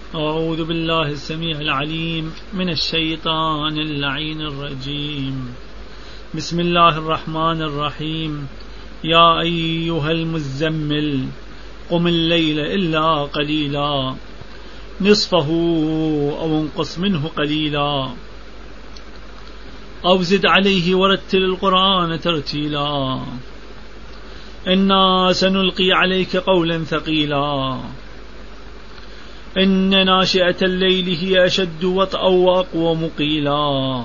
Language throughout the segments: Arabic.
أعوذ بالله السميع العليم من الشيطان اللعين الرجيم. بسم الله الرحمن الرحيم. يا أيها المزمل قم الليل إلا قليلا نصفه أو انقص منه قليلا أو زد عليه ورتل القرآن ترتيلا إنا سنلقي عليك قولا ثقيلا إن ناشئة الليل هي أشد وطئا وأقوم قيلا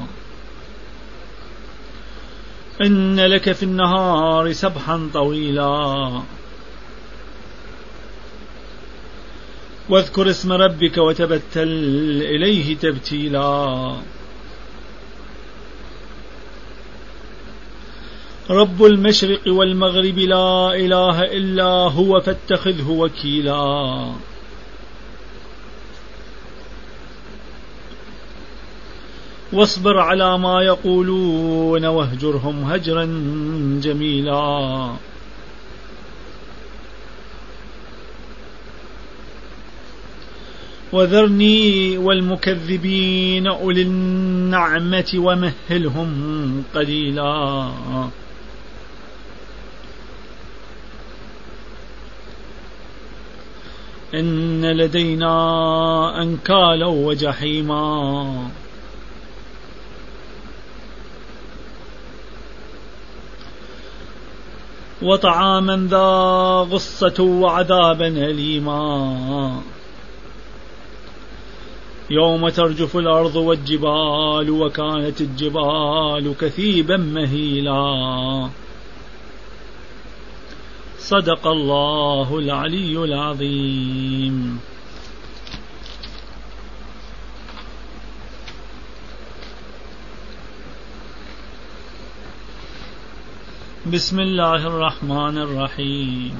إن لك في النهار سبحا طويلا واذكر اسم ربك وتبتل إليه تبتيلا رب المشرق والمغرب لا إله إلا هو فاتخذه وكيلا واصبر على ما يقولون واهجرهم هجرا جميلا وذرني والمكذبين أولي النعمة ومهلهم قليلا إن لدينا أنكالا وجحيما وطعاما ذا غصة وعذابا أليما يوم ترجف الأرض والجبال وكانت الجبال كثيبا مهيلا صدق الله العلي العظيم. بسم الله الرحمن الرحيم.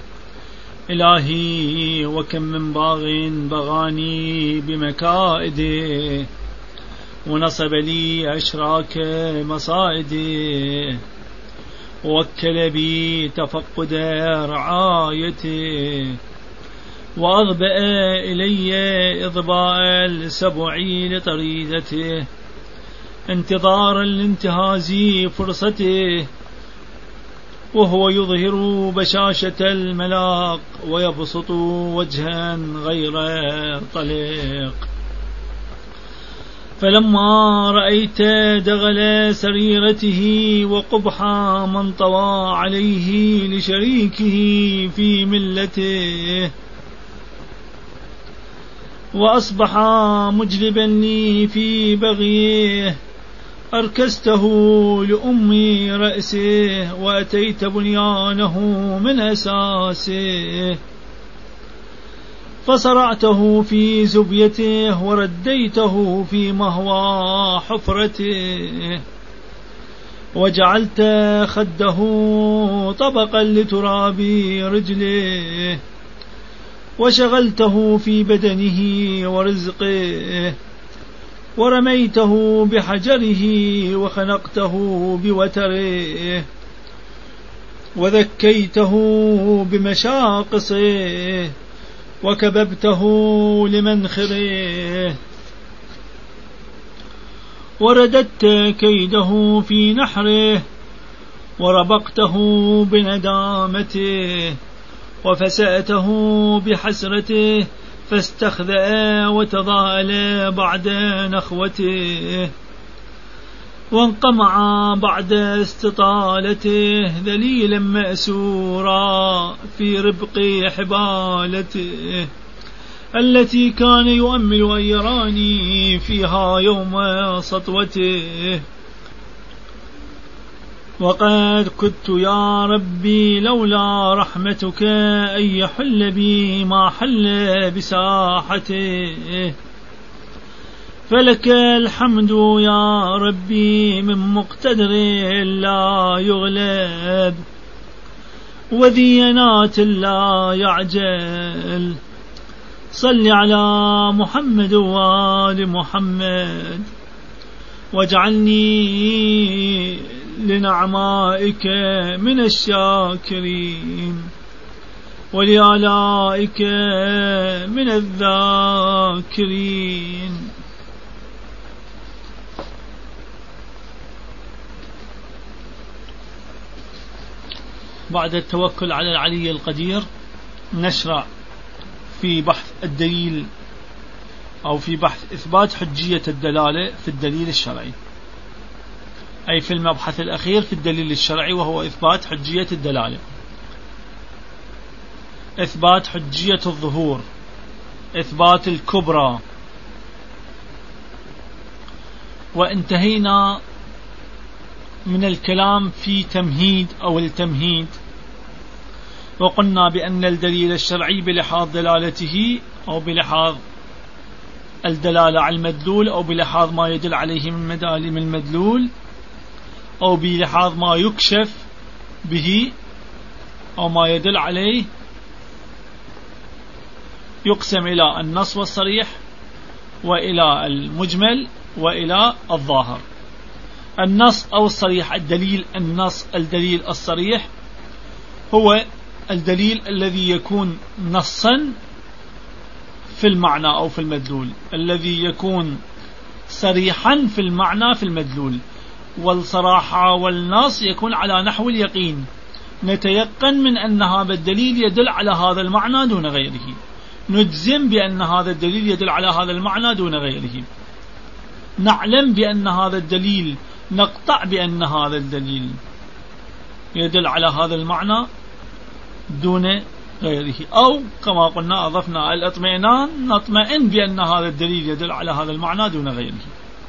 إلهي وكم من باغ بغاني بمكائده ونصب لي أشراك مصائده ووكل بي تفقد رعايته وأضبأ إلي إضباء السبع لطريدته انتظارا لانتهاز فرصته وهو يظهر بشاشة الملاق ويبسط وجها غير طليق. فلما رأيت دغل سريرته وقبح من طوى عليه لشريكه في ملته وأصبح مجلبا لي في بغيه أركسته لأمي رأسه وأتيت بنيانه من أساسه فصرعته في زبيته ورديته في مهوى حفرته وجعلت خده طبقا لتراب رجله وشغلته في بدنه ورزقه ورميته بحجره وخنقته بوتره وذكيته بمشاقصه وكببته لمنخره ورددت كيده في نحره وربقته بندامته وفسأته بحسرته فاستخذأ وتضاءل بعد نخوته وانقمع بعد استطالته ذليلا مأسورا في ربق حبالته التي كان يؤمل أن يراني فيها يوم سطوته وقد كنت يا ربي لولا رحمتك أن يحل بي ما حل بساحته فلك الحمد يا ربي من مقتدر لا يغلب وذي ينات لا يعجل صل على محمد وآل محمد واجعلني. لنعمائك من الشاكرين. ولآلائك من الذاكرين. بعد التوكل على العلي القدير نشرع في بحث الدليل أو في بحث إثبات حجية الدلالة في الدليل الشرعي، أي في المبحث الأخير في الدليل الشرعي، وهو إثبات حجية الدلالة، إثبات حجية الظهور، إثبات الكبرى. وانتهينا من الكلام في تمهيد أو التمهيد، وقلنا بأن الدليل الشرعي بلحاظ دلالته أو بلحاظ الدلالة على المدلول أو بلحاظ ما يدل عليه من مدالم المدلول أو بلحاظ ما يكشف به أو ما يدل عليه، يقسم إلى النص والصريح وإلى المجمل وإلى الظاهر. النص أو الصريح، الدليل النص، الدليل الصريح هو الدليل الذي يكون نصا في المعنى أو في المدلول، الذي يكون صريحا في المعنى في المدلول. والصراحة والنص يكون على نحو اليقين، نتيقن من أن هذا الدليل يدل على هذا المعنى دون غيره، نجزم بأن هذا الدليل يدل على هذا المعنى دون غيره، نعلم بأن هذا الدليل، نقطع بأن هذا الدليل يدل على هذا المعنى دون غيره. أو كما قلنا أضفنا الاطمئنان، نطمئن بأن هذا الدليل يدل على هذا المعنى دون غيره.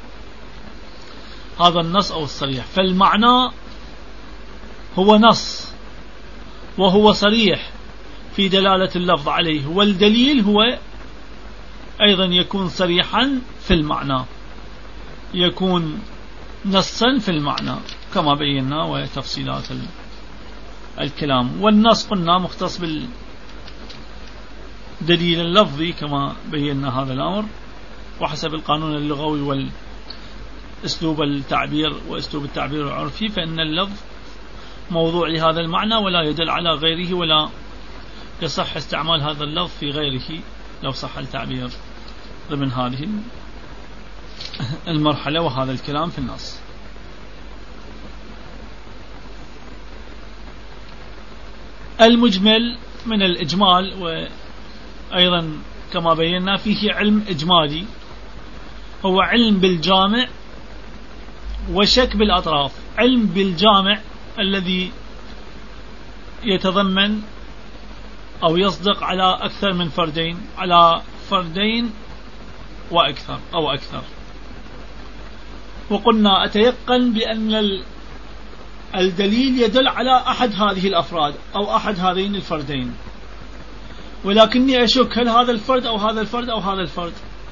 هذا النص أو الصريح. فالمعنى هو نص وهو صريح في دلالة اللفظ عليه، والدليل هو أيضا يكون صريحا في المعنى، يكون نصا في المعنى كما بينا وتفصيلات الكلام. والنص قلنا مختص بالدليل اللفظي كما بينا هذا الأمر، وحسب القانون اللغوي والأسلوب التعبير وأسلوب التعبير العرفي، فإن اللفظ موضوع لهذا المعنى ولا يدل على غيره، ولا يصح استعمال هذا اللفظ في غيره لو صح التعبير ضمن هذه المرحلة وهذا الكلام في النص. المجمل من الإجمال، وأيضا كما بينا فيه علم إجمالي، هو علم بالجامع وشك بالأطراف. علم بالجامع الذي يتضمن أو يصدق على أكثر من فردين، على فردين وأكثر أو أكثر. وقلنا أتيقن بأن الدليل يدل على أحد هذه الأفراد أو أحد هذين الفردين، ولكني أشك هل هذا الفرد أو هذا الفرد أو هذا الفرد.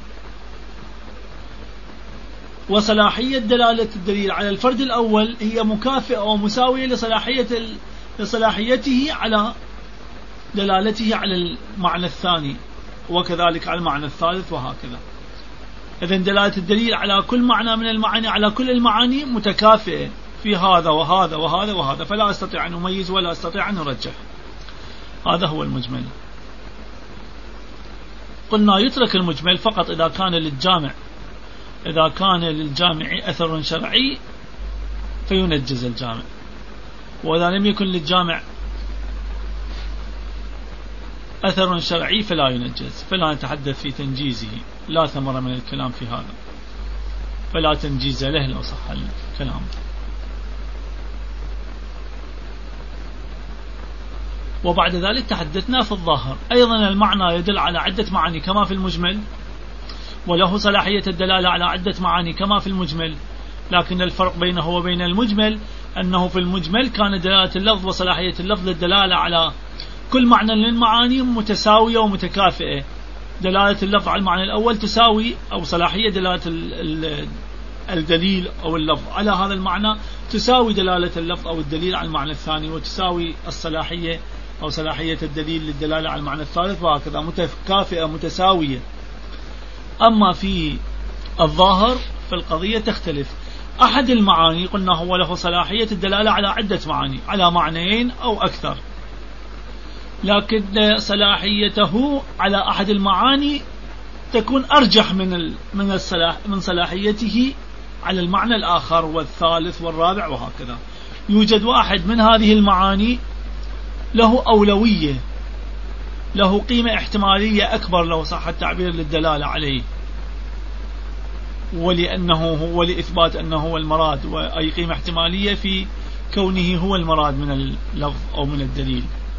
وصلاحية دلالة الدليل على الفرد الأول هي مكافئة ومساوية لصلاحيته على دلالته على المعنى الثاني، وكذلك على المعنى الثالث، وهكذا. إذن دلالة الدليل على كل معنى من المعاني، على كل المعاني متكافئة في هذا وهذا وهذا وهذا، فلا أستطيع أن أميز ولا أستطيع أن أرجح. هذا هو المجمل. قلنا يترك المجمل فقط إذا كان للجامع أثر شرعي فينجز الجامع، وإذا لم يكن للجامع أثر شرعي فلا ينجز، فلا نتحدث في تنجيزه، لا ثمر من الكلام في هذا، فلا تنجيز له لو صح الكلام. وبعد ذلك تحدثنا في الظاهر. أيضا المعنى يدل على عدة معاني كما في المجمل، وله صلاحية الدلالة على عدة معاني كما في المجمل، لكن الفرق بينه وبين المجمل أنه في المجمل كان دلالة اللفظ وصلاحية اللفظ للدلالة على كل معنى من المعاني متساوية ومتكافئة. دلالة اللفظ على المعنى الأول تساوي، أو صلاحية دلالة الدليل أو اللفظ على هذا المعنى تساوي دلالة اللفظ أو الدليل على المعنى الثاني، وتساوي الصلاحية أو صلاحية الدليل للدلالة على المعنى الثالث، وهكذا متكافئة متساوية. أما في الظاهر فالقضية تختلف. أحد المعاني قلنا هو له صلاحية الدلالة على عدة معاني، على معنيين أو أكثر، لكن صلاحيته على أحد المعاني تكون أرجح من صلاحيته على المعنى الآخر والثالث والرابع وهكذا. يوجد واحد من هذه المعاني له أولوية، له قيمة احتمالية أكبر لو صح التعبير للدلالة عليه، ولإثبات أنه هو المراد، وأي قيمة احتمالية في كونه هو المراد من اللفظ أو من الدليل.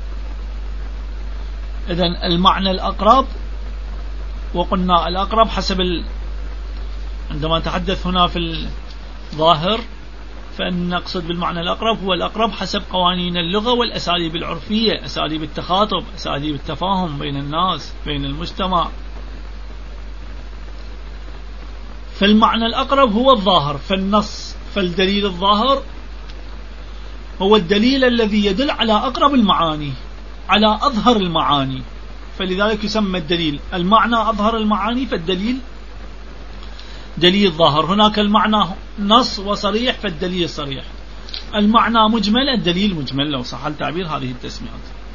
إذن المعنى الأقرب، وقلنا الأقرب حسب عندما نتحدث هنا في الظاهر فإن نقصد بالمعنى الأقرب هو الأقرب حسب قوانين اللغة والأساليب العرفية، أساليب التخاطب، أساليب التفاهم بين الناس، بين المجتمع. فالمعنى الأقرب هو الظاهر، فالدليل الظاهر هو الدليل الذي يدل على أقرب المعاني، على أظهر المعاني، فلذلك يسمى الدليل المعنى أظهر المعاني، فالدليل دليل ظاهر. هناك المعنى نص وصريح فالدليل صريح، المعنى مجمل الدليل مجمل لو صح التعبير، هذه التسميات.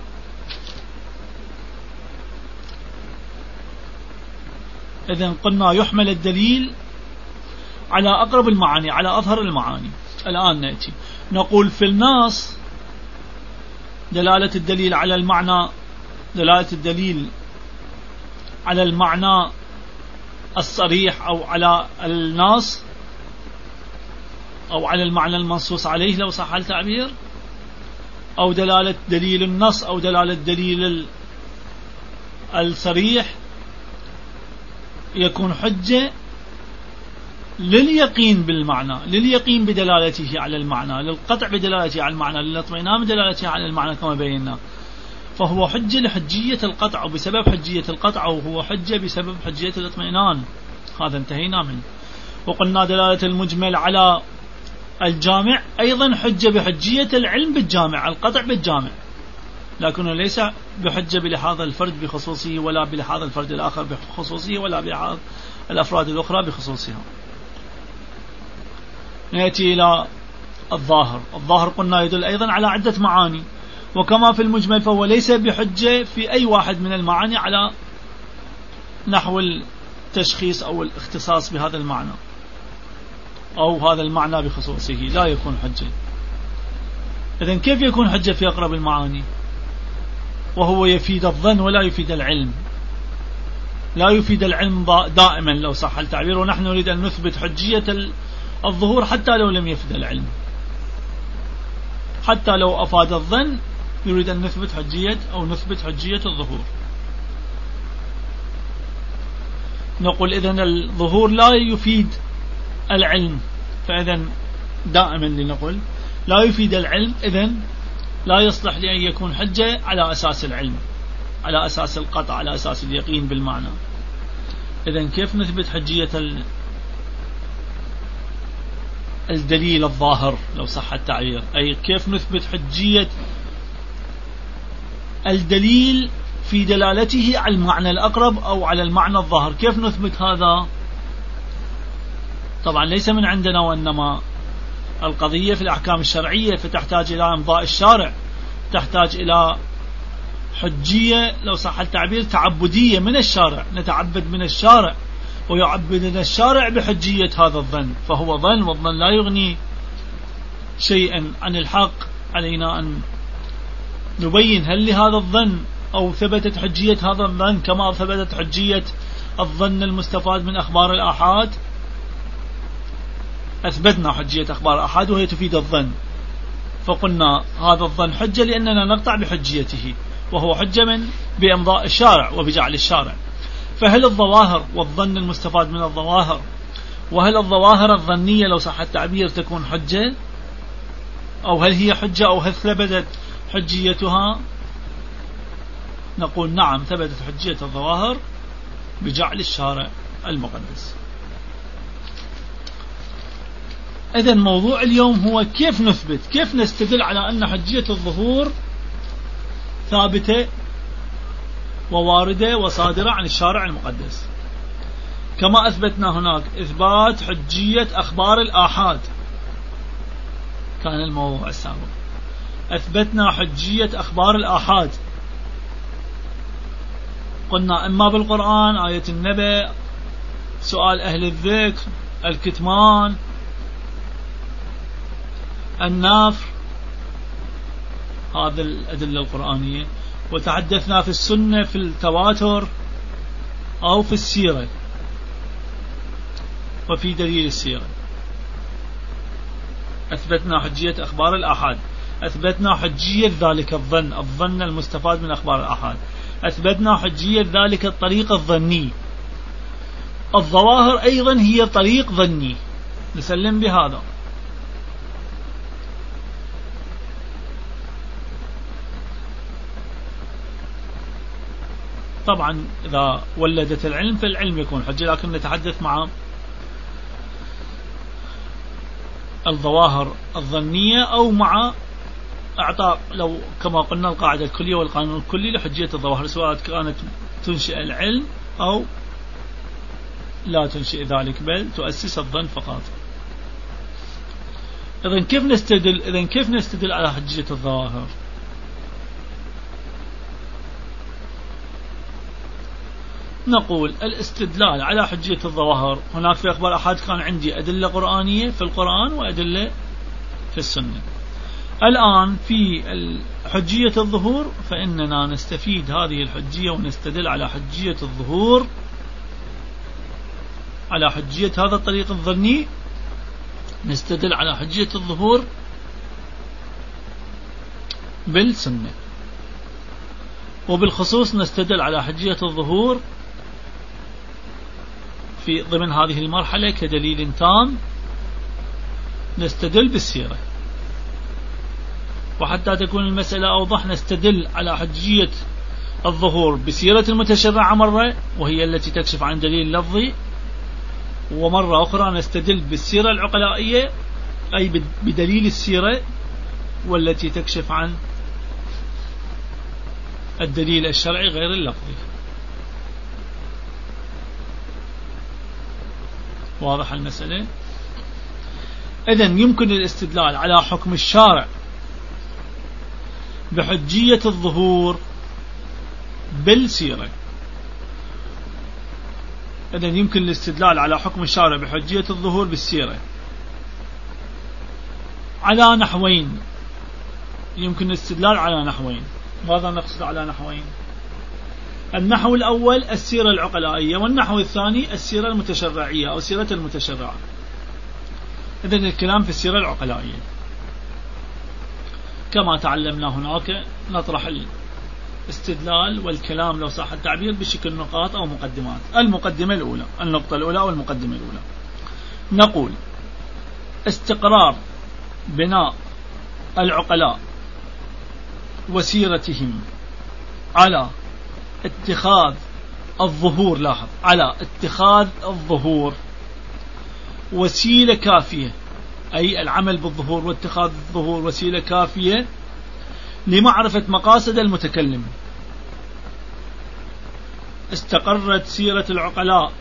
إذن قلنا يحمل الدليل على أقرب المعاني، على أظهر المعاني. الآن نأتي نقول في النص دلالة الدليل على المعنى، دلالة الدليل على المعنى الصريح أو على النص أو على المعنى المنصوص عليه لو صح التعبير، أو دلالة دليل النص أو دلالة دليل الصريح، يكون حجة لليقين بالمعنى، لليقين بدلالته على المعنى، للقطع بدلالته على المعنى، للاطمئنان بدلالته على المعنى كما بينا. فهو حجة لحجية القطع، وبسبب حجية القطع وهو حجة بسبب حجية الاطمئنان. هذا انتهينا منه. وقلنا دلالة المجمل على الجامع أيضا حجة بحجية العلم بالجامع، القطع بالجامع، لكنه ليس بحجة بلحاظ الفرد بخصوصه، ولا بلحاظ الفرد الآخر بخصوصه، ولا بلحاظ الأفراد الأخرى بخصوصها. نأتي إلى الظاهر. الظاهر قلنا يدل أيضا على عدة معاني، وكما في المجمل فهو ليس بحجة في أي واحد من المعاني على نحو التشخيص أو الاختصاص بهذا المعنى أو هذا المعنى بخصوصه، لا يكون حجة. إذن كيف يكون حجة في أقرب المعاني وهو يفيد الظن ولا يفيد العلم؟ لا يفيد العلم دائما لو صح التعبير، ونحن نريد أن نثبت حجية الظهور حتى لو لم يفيد العلم، حتى لو أفاد الظن نريد أن نثبت حجية الظهور. نقول إذن الظهور لا يفيد العلم، فإذن دائما لنقول لا يفيد العلم، إذن لا يصلح لأن يكون حجة على أساس العلم، على أساس القطع، على أساس اليقين بالمعنى. إذن كيف نثبت حجية الدليل الظاهر لو صح التعبير؟ أي كيف نثبت حجية الدليل في دلالته على المعنى الأقرب أو على المعنى الظاهر؟ كيف نثبت هذا؟ طبعا ليس من عندنا، وإنما القضية في الأحكام الشرعية، فتحتاج إلى إمضاء الشارع، تحتاج إلى حجية لو صح التعبير تعبدية من الشارع، نتعبد من الشارع ويعبدنا الشارع بحجية هذا الظن، فهو ظن، والظن لا يغني شيئا عن الحق. علينا أن نبين هل لهذا الظن أو ثبتت حجية هذا الظن كما ثبتت حجية الظن المستفاد من أخبار الآحاد. أثبتنا حجية أخبار الآحاد وهي تفيد الظن، فقلنا هذا الظن حجة لأننا نقطع بحجيته، وهو حجة بإمضاء الشارع وبجعل الشارع. فهل الظواهر والظن المستفاد من الظواهر، وهل الظواهر الظنية لو صح التعبير تكون حجة، أو هل هي حجة، أو هل ثبتت حجيتها؟ نقول نعم، ثبتت حجية الظواهر بجعل الشارع المقدس. إذن موضوع اليوم هو كيف نثبت، كيف نستدل على أن حجية الظهور ثابتة وواردة وصادرة عن الشارع المقدس، كما أثبتنا هناك إثبات حجية أخبار الآحاد كان الموضوع السابق. أثبتنا حجية أخبار الآحاد قلنا إما بالقرآن آية النبأ، سؤال أهل الذكر، الكتمان، النفر، هذا الأدلة القرآنية. وتحدثنا في السنة في التواتر أو في السيرة وفي دليل السيرة. أثبتنا حجية أخبار الآحاد، أثبتنا حجية ذلك الظن المستفاد من أخبار الآحاد، أثبتنا حجية ذلك الطريق الظني. الظواهر أيضا هي طريق ظني، نسلم بهذا. طبعا إذا ولدت العلم فالعلم يكون حجة، لكن نتحدث مع الظواهر الظنية أو مع أعطاء، لو كما قلنا القاعدة الكلية والقانون الكلي لحجية الظواهر، سواء كانت تنشئ العلم أو لا تنشئ ذلك بل تؤسس الظن فقط. إذن كيف نستدل على حجية الظواهر؟ نقول الاستدلال على حجية الظواهر، هناك في أخبار أحد كان عندي أدلة قرآنية في القرآن وأدلة في السنة. الآن في حجية الظهور فإننا نستفيد هذه الحجية ونستدل على حجية الظهور، على حجية هذا الطريق الظني، نستدل على حجية الظهور بالسنة. وبالخصوص نستدل على حجية الظهور في ضمن هذه المرحلة كدليل تام، نستدل بالسيرة. وحتى تكون المسألة أوضح نستدل على حجية الظهور بسيرة المتشرع مرة، وهي التي تكشف عن دليل لفظي، ومرة أخرى نستدل بالسيرة العقلائية أي بدليل السيرة، والتي تكشف عن الدليل الشرعي غير اللفظي. واضح المسألة؟ إذن يمكن الاستدلال على حكم الشارع بحجية الظهور بالسيرة. إذن يمكن الاستدلال على حكم الشارع بحجية الظهور بالسيرة على نحوين. يمكن الاستدلال على نحوين. ماذا نقصد على نحوين؟ النحو الأول السيرة العقلائية، والنحو الثاني السيرة المتشرعية أو سيرة المتشرعة. إذن الكلام في السيرة العقلائية كما تعلمنا هناك نطرح الاستدلال والكلام لو صح التعبير بشكل نقاط أو مقدمات. المقدمة الأولى، النقطة الأولى والمقدمة الأولى، نقول استقرار بناء العقلاء وسيرتهم على اتخاذ الظهور، لاحظ، على اتخاذ الظهور وسيلة كافية، أي العمل بالظهور واتخاذ الظهور وسيلة كافية لمعرفة مقاصد المتكلم. استقرت سيرة العقلاء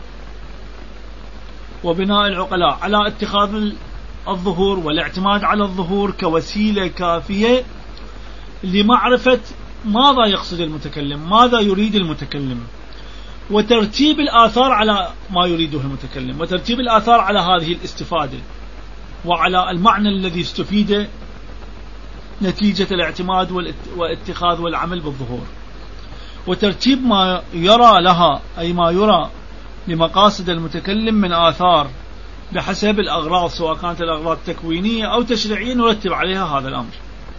وبناء العقلاء على اتخاذ الظهور والاعتماد على الظهور كوسيلة كافية لمعرفة ماذا يقصد المتكلم، ماذا يريد المتكلم، وترتيب الآثار على ما يريده المتكلم، وترتيب الآثار على هذه الاستفادة وعلى المعنى الذي استفيد نتيجة الاعتماد والاتخاذ والعمل بالظهور، وترتيب ما يرى لها أي ما يرى لمقاصد المتكلم من آثار بحسب الأغراض، سواء كانت الأغراض تكوينية أو تشريعية نرتب عليها هذا الأمر.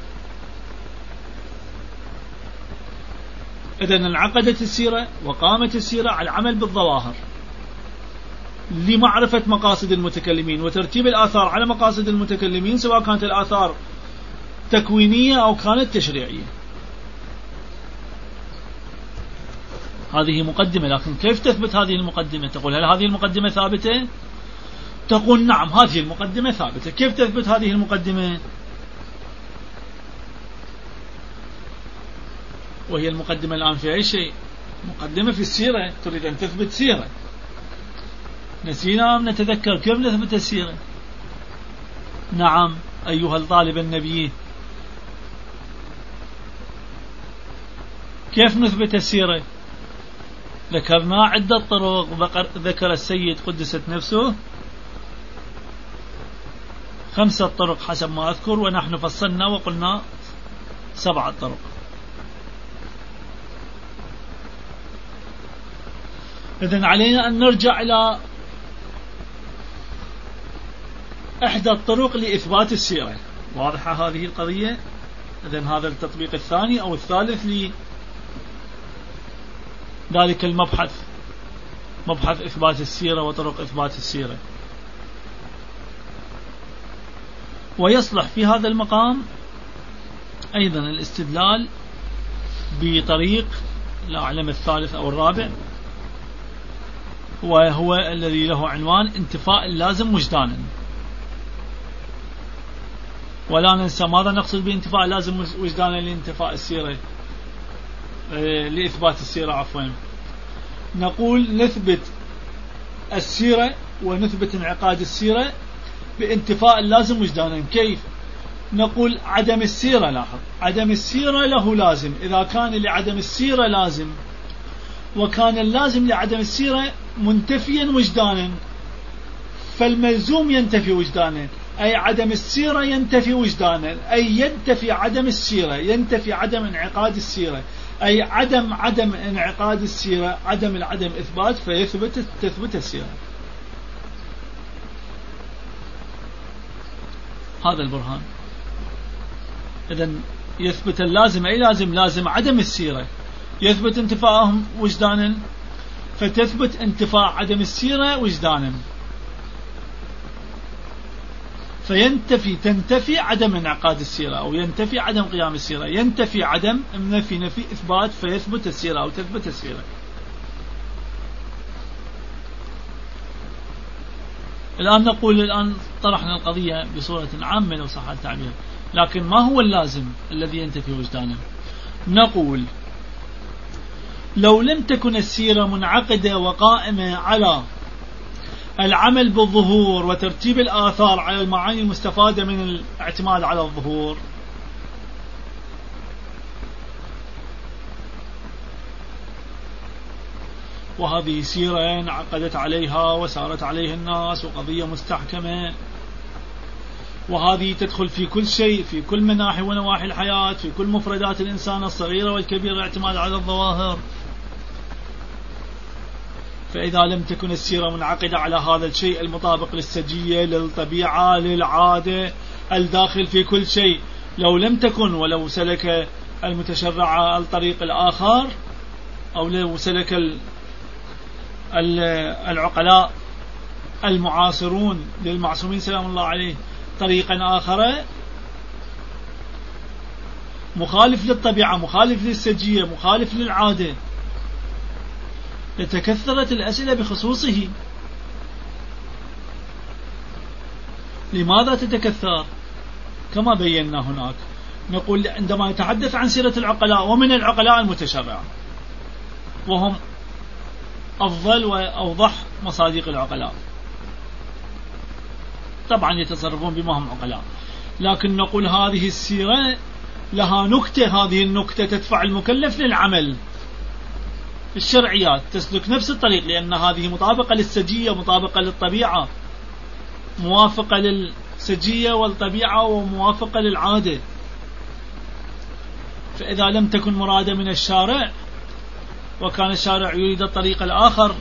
إذن انعقدت السيرة وقامت السيرة على العمل بالظواهر لمعرفة مقاصد المتكلمين وترتيب الآثار على مقاصد المتكلمين، سواء كانت الآثار تكوينية أو كانت تشريعية. هذه مقدمة، لكن كيف تثبت هذه المقدمة؟ تقول هل هذه المقدمة ثابتة؟ تقول نعم هذه المقدمة ثابتة. كيف تثبت هذه المقدمة؟ وهي المقدمة الآن في أي شيء؟ مقدمة في السيرة، تريد أن تثبت سيرة. نسينا أم نتذكر كيف نثبت السيرة؟ نعم أيها الطالب النبي، كيف نثبت السيرة؟ ذكرنا عدة طرق، ذكر السيد قدست نفسه 5 طرق حسب ما أذكر، ونحن فصلنا وقلنا 7 طرق. إذن علينا أن نرجع إلى إحدى الطرق لإثبات السيرة. واضحة هذه القضية؟ إذن هذا التطبيق الثاني أو الثالث لذلك المبحث، مبحث إثبات السيرة وطرق إثبات السيرة. ويصلح في هذا المقام أيضا الاستدلال بطريق لا أعلم الثالث أو الرابع، وهو الذي له عنوان انتفاء اللازم وجدانا. ولا ننسى ماذا نقصد بانتفاء اللازم وجدانا لانتفاء السيرة، لإثبات السيرة عفوا. نقول نثبت السيرة ونثبت انعقاد السيرة بانتفاء اللازم وجدانا. كيف؟ نقول عدم السيرة، لاحظ، عدم السيرة له لازم. إذا كان لعدم السيرة لازم وكان اللازم لعدم السيرة منتفيا وجدانا، فالملزوم ينتفي وجدانا، أي عدم السيرة ينتفي وجدانا، أي ينتفي عدم السيرة، ينتفي عدم انعقاد السيرة، أي عدم انعقاد السيرة، عدم إثبات، تثبت السيرة. هذا البرهان. إذن يثبت اللازم، أي لازم عدم السيرة، يثبت انتفاءهم وجدانا، فتثبت انتفاء عدم السيرة وجدانا، تنتفي عدم انعقاد السيرة، أو ينتفي عدم قيام السيرة، ينتفي عدم، نفي إثبات، فيثبت السيرة أو تثبت السيرة. الآن طرحنا القضية بصورة عامة لو صح التعبير، لكن ما هو اللازم الذي ينتفي وجدانا؟ نقول لو لم تكن السيرة منعقدة وقائمة على العمل بالظهور وترتيب الآثار على المعاني المستفادة من الاعتماد على الظهور، وهذه سيرة انعقدت عليها وسارت عليها الناس وقضية مستحكمة، وهذه تدخل في كل شيء، في كل مناحي ونواحي الحياة، في كل مفردات الإنسان الصغيرة والكبيرة، الاعتماد على الظواهر. فإذا لم تكن السيرة منعقدة على هذا الشيء المطابق للسجية، للطبيعة، للعادة، الداخل في كل شيء، لو لم تكن، ولو سلك المتشرع الطريق الآخر، أو لو سلك العقلاء المعاصرون للمعصومين سلام الله عليه طريقا آخر مخالف للطبيعة، مخالف للسجية، مخالف للعادة، لتكثرت الأسئلة بخصوصه. لماذا تتكثر؟ كما بينا هناك، نقول عندما نتحدث عن سيرة العقلاء، ومن العقلاء المتشرع، وهم أفضل وأوضح مصادق العقلاء، طبعا يتصرفون بما هم عقلاء، لكن نقول هذه السيرة لها نكتة، هذه النكتة تدفع المكلف للعمل. الشرعيات تسلك نفس الطريق، لأن هذه مطابقة للسجية، مطابقة للطبيعة، موافقة للسجية والطبيعة، وموافقة للعادة. فإذا لم تكن مرادة من الشارع، وكان الشارع يريد الطريق الآخر،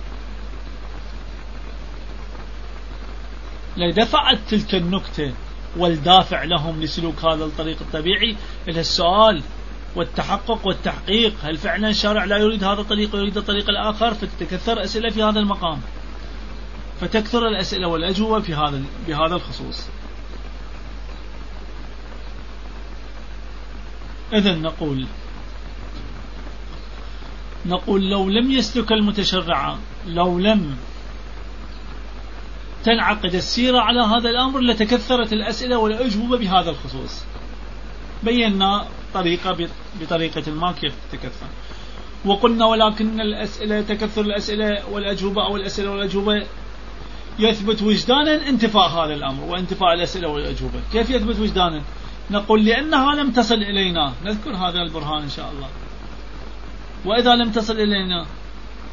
لدفعت تلك النكتة والدافع لهم لسلوك هذا الطريق الطبيعي إلى السؤال والتحقق والتحقيق، هل فعلا الشارع لا يريد هذا الطريق ويريد الطريق الآخر؟ فتتكثر أسئلة في هذا المقام، فتكثر الأسئلة والأجوبة بهذا الخصوص. إذن نقول لو لم يسلك المتشرع، لو لم تنعقد السيرة على هذا الأمر، لتكثرت الأسئلة والأجوبة بهذا الخصوص. بينا بطريقة ما كيف تتكثر، وقلنا ولكن الأسئلة، تكثر الأسئلة والأجوبة، أو الأسئلة والأجوبة، يثبت وجدانا انتفاء هذا الأمر وانتفاء الأسئلة والأجوبة. كيف يثبت وجدانا؟ نقول لأنها لم تصل إلينا، نذكر هذا البرهان إن شاء الله. وإذا لم تصل إلينا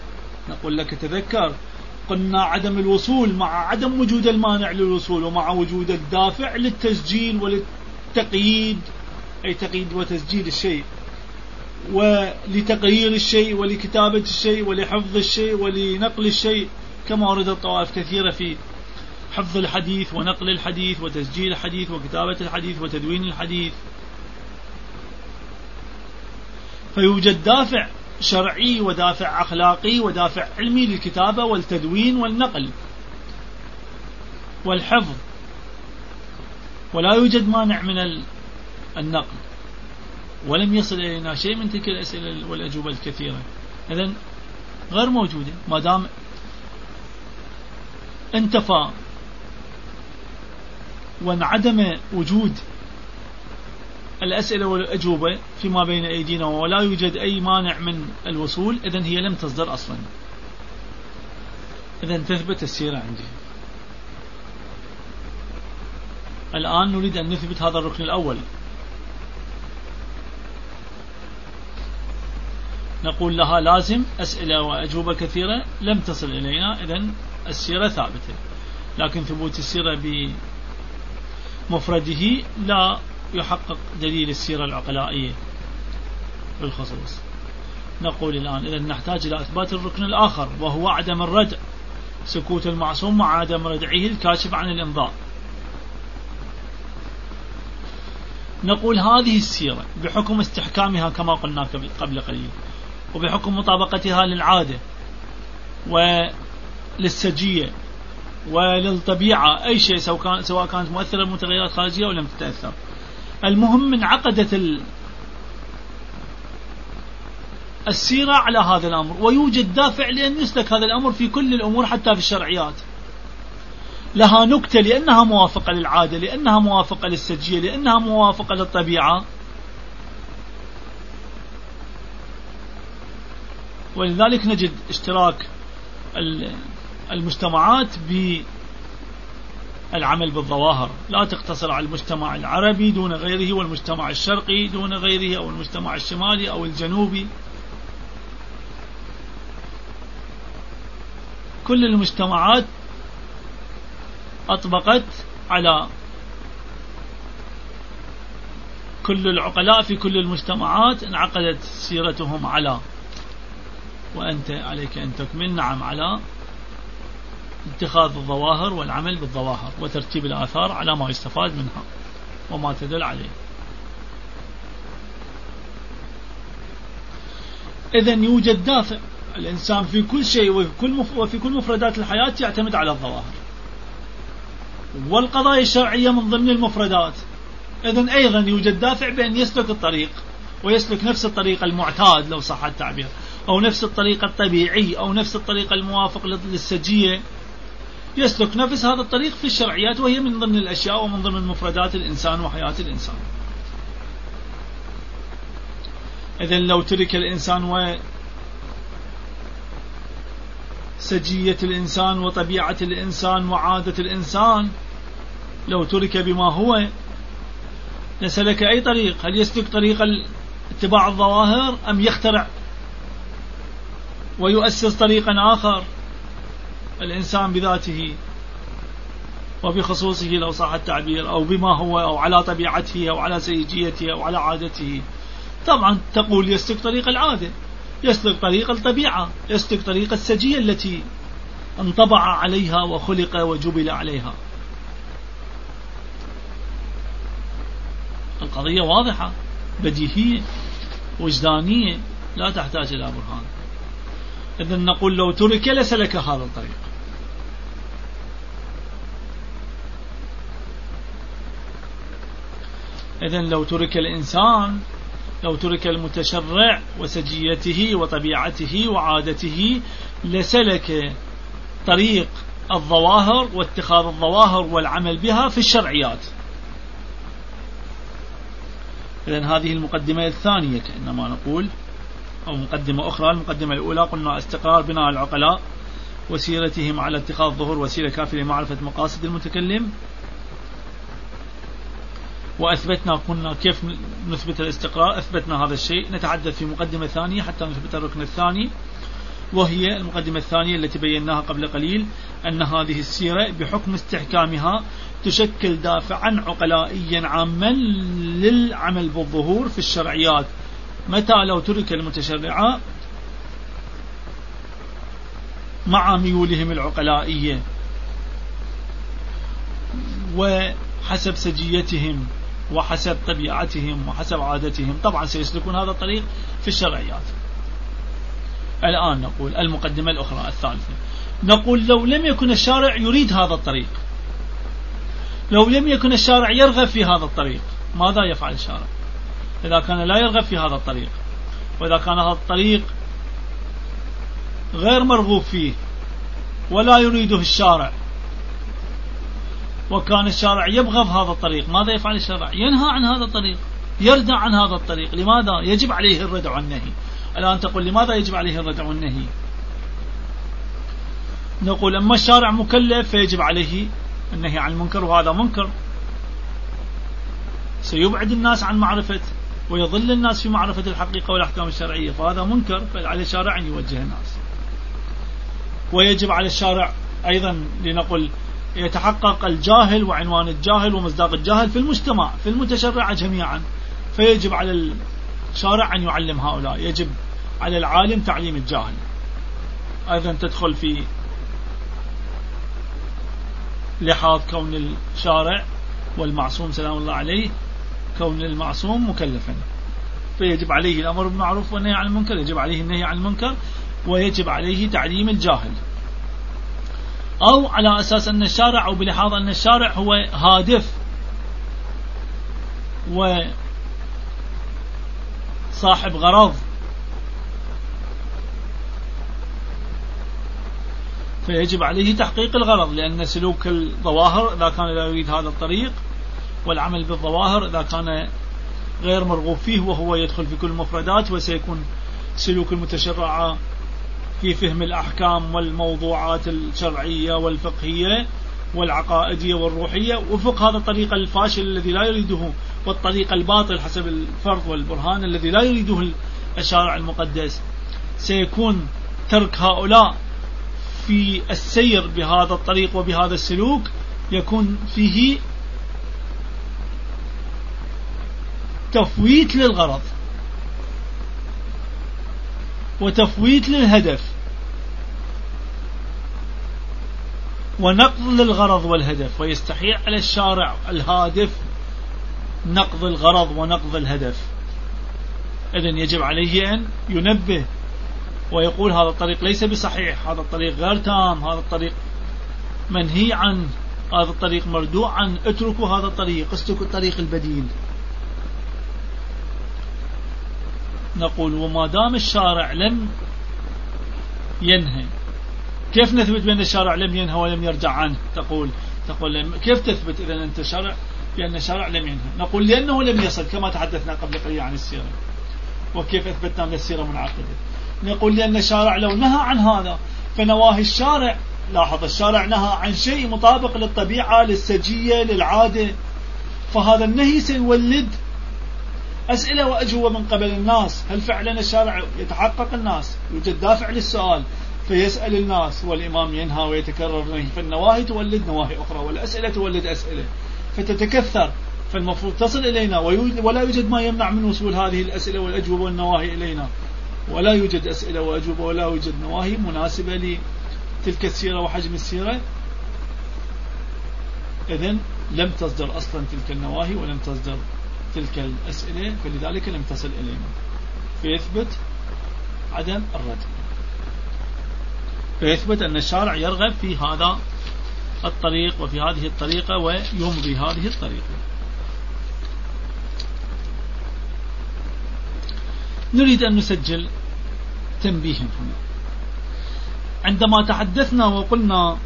نقول لك تذكر قلنا عدم الوصول مع عدم وجود المانع للوصول ومع وجود الدافع للتسجيل وللتقييد، أي تقييد وتسجيل الشيء، ولتغيير الشيء ولكتابة الشيء ولحفظ الشيء ولنقل الشيء، كما وردت طوائف كثيرة في حفظ الحديث ونقل الحديث وتسجيل الحديث وكتابة الحديث وتدوين الحديث. فيوجد دافع شرعي ودافع أخلاقي ودافع علمي للكتابة والتدوين والنقل والحفظ، ولا يوجد مانع من النقل، ولم يصل إلينا شيء من تلك الأسئلة والأجوبة الكثيرة. إذن غير موجودة، ما دام انتفى وانعدم وجود الأسئلة والأجوبة فيما بين أيدينا ولا يوجد أي مانع من الوصول، إذن هي لم تصدر أصلا. إذن تثبت السيرة عندي. الآن نريد أن نثبت هذا الركن الأول. نقول لها لازم أسئلة وأجوبة كثيرة لم تصل إلينا، إذن السيرة ثابتة. لكن ثبوت السيرة بمفرده لا يحقق دليل السيرة العقلائية بالخصوص. نقول الآن إذن نحتاج إلى إثبات الركن الآخر، وهو عدم الردع، سكوت المعصوم مع عدم ردعه الكاشف عن الإمضاء. نقول هذه السيرة بحكم استحكامها كما قلنا قبل قليل، وبحكم مطابقتها للعادة وللسجية وللطبيعة، أي شيء سواء كانت مؤثرة بمتغيرات خارجية أو لم تتأثر، المهم من عقدت السيرة على هذا الأمر، ويوجد دافع لأن يسلك هذا الأمر في كل الأمور حتى في الشرعيات. لها نكتة لأنها موافقة للعادة، لأنها موافقة للسجية، لأنها موافقة للطبيعة، ولذلك نجد اشتراك المجتمعات بالعمل بالظواهر، لا تقتصر على المجتمع العربي دون غيره، والمجتمع الشرقي دون غيره، أو المجتمع الشمالي أو الجنوبي. كل المجتمعات أطبقت على كل العقلاء في كل المجتمعات، انعقدت سيرتهم على، وأنت عليك أن تكمل، نعم، على اتخاذ الظواهر والعمل بالظواهر وترتيب الآثار على ما يستفاد منها وما تدل عليه. إذن يوجد دافع، الإنسان في كل شيء وفي كل مفردات الحياة يعتمد على الظواهر، والقضايا الشرعية من ضمن المفردات. إذن أيضا يوجد دافع بأن يسلك الطريق، ويسلك نفس الطريق المعتاد لو صح التعبير، أو نفس الطريق الطبيعي، أو نفس الطريق الموافق للسجية، يسلك نفس هذا الطريق في الشرعيات، وهي من ضمن الأشياء ومن ضمن مفردات الإنسان وحياة الإنسان. إذن لو ترك الإنسان وسجية الإنسان وطبيعة الإنسان وعادة الإنسان، لو ترك بما هو، لسلك أي طريق؟ هل يسلك طريق اتباع الظواهر أم يخترع ويؤسس طريقا آخر الإنسان بذاته وبخصوصه لو صح التعبير، أو بما هو، أو على طبيعته، أو على سيجيته، أو على عادته؟ طبعا تقول يسلك طريق العادة، يسلك طريق الطبيعة، يسلك طريق السجية التي انطبع عليها وخلق وجبل عليها. القضية واضحة بديهية وجدانية لا تحتاج إلى برهان. إذن نقول لو ترك لسلك هذا الطريق. إذن لو ترك الإنسان، لو ترك المتشرع وسجيته وطبيعته وعادته، لسلك طريق الظواهر واتخاذ الظواهر والعمل بها في الشرعيات. إذن هذه المقدمة الثانية كأنما نقول، أو مقدمة أخرى. المقدمة الأولى قلنا استقرار بناء العقلاء وسيرتهم على اتخاذ ظهور وسيلة كافية لمعرفة مقاصد المتكلم، وأثبتنا، قلنا كيف نثبت الاستقرار، أثبتنا هذا الشيء. نتحدث في مقدمة ثانية حتى نثبت الركن الثاني، وهي المقدمة الثانية التي بيناها قبل قليل، أن هذه السيرة بحكم استحكامها تشكل دافعا عقلائيا عاما للعمل بالظهور في الشرعيات، متى لو ترك المتشرعة مع ميولهم العقلائية وحسب سجيتهم وحسب طبيعتهم وحسب عادتهم، طبعا سيسلكون هذا الطريق في الشرعيات. الآن نقول المقدمة الأخرى الثالثة، نقول لو لم يكن الشارع يريد هذا الطريق، لو لم يكن الشارع يرغب في هذا الطريق، ماذا يفعل الشارع؟ إذا كان لا يرغب في هذا الطريق، وإذا كان هذا الطريق غير مرغوب فيه ولا يريده الشارع، وكان الشارع يبغض هذا الطريق، ماذا يفعل الشارع؟ ينهى عن هذا الطريق، يردع عن هذا الطريق. لماذا؟ يجب عليه الردع والنهي. الآن تقول لماذا يجب عليه الردع والنهي؟ نقول أما الشارع مكلف فيجب عليه النهي عن المنكر، وهذا منكر سيبعد الناس عن معرفة ويضل الناس في معرفة الحقيقة والأحكام الشرعية، فهذا منكر، فعلى الشارع أن يوجه الناس. ويجب على الشارع أيضا لنقل يتحقق الجاهل وعنوان الجاهل ومصداق الجاهل في المجتمع في المتشرعة جميعا، فيجب على الشارع أن يعلم هؤلاء، يجب على العالم تعليم الجاهل. أيضا تدخل في لحاظ كون الشارع والمعصوم سلام الله عليه، كون المعصوم مكلفا، فيجب عليه الأمر بالمعروف والنهي عن المنكر، يجب عليه النهي عن المنكر، ويجب عليه تعليم الجاهل. أو على أساس أن الشارع، أو بلحاظ أن الشارع هو هادف وصاحب غرض، فيجب عليه تحقيق الغرض، لأن سلوك الظواهر إذا كان لا يريد هذا الطريق، والعمل بالظواهر إذا كان غير مرغوب فيه وهو يدخل في كل المفردات، وسيكون سلوك المتشرعة في فهم الأحكام والموضوعات الشرعية والفقهية والعقائدية والروحية وفق هذا الطريق الفاشل الذي لا يريده، والطريق الباطل حسب الفرض والبرهان الذي لا يريده الشارع المقدس. سيكون ترك هؤلاء في السير بهذا الطريق وبهذا السلوك يكون فيه تفويت للغرض وتفويت للهدف ونقض للغرض والهدف، ويستحيل على الشارع الهادف نقض الغرض ونقض الهدف. إذن يجب عليه أن ينبه ويقول هذا الطريق ليس بصحيح، هذا الطريق غير تام، هذا الطريق منهي عنه، هذا الطريق مردوع عنه، اتركوا هذا الطريق، اسلكوا الطريق البديل. نقول وما دام الشارع لم ينهي، كيف نثبت بأن الشارع لم ينهى ولم يرجع عنه؟ تقول كيف تثبت إذن أنت شارع بأن الشارع لم ينهى؟ نقول لأنه لم يصل، كما تحدثنا قبل قليل عن السيرة، وكيف أثبتنا أن السيرة منعقدة. نقول لأن الشارع لو نهى عن هذا فنواهي الشارع، لاحظ الشارع نهى عن شيء مطابق للطبيعة للسجية للعادة، فهذا النهي سيولد أسئلة وأجوبة من قبل الناس. هل فعلا الشارع يتحقق؟ الناس يوجد دافع للسؤال فيسأل الناس، والإمام ينهى ويتكرر النهي، فالنواهي تولد نواهي أخرى والأسئلة تولد أسئلة فتتكثر، فالمفروض تصل إلينا، ولا يوجد ما يمنع من وصول هذه الأسئلة والأجوبة والنواهي إلينا، ولا يوجد أسئلة وأجوبة ولا يوجد نواهي مناسبة لتلك السيرة وحجم السيرة. إذن لم تصدر أصلا تلك النواهي ولم تصدر تلك الأسئلة، فلذلك لم تصل إلينا، فيثبت عدم الرد، فيثبت أن الشارع يرغب في هذا الطريق وفي هذه الطريقة ويمضي هذه الطريقة. نريد أن نسجل تنبيه هنا. عندما تحدثنا وقلنا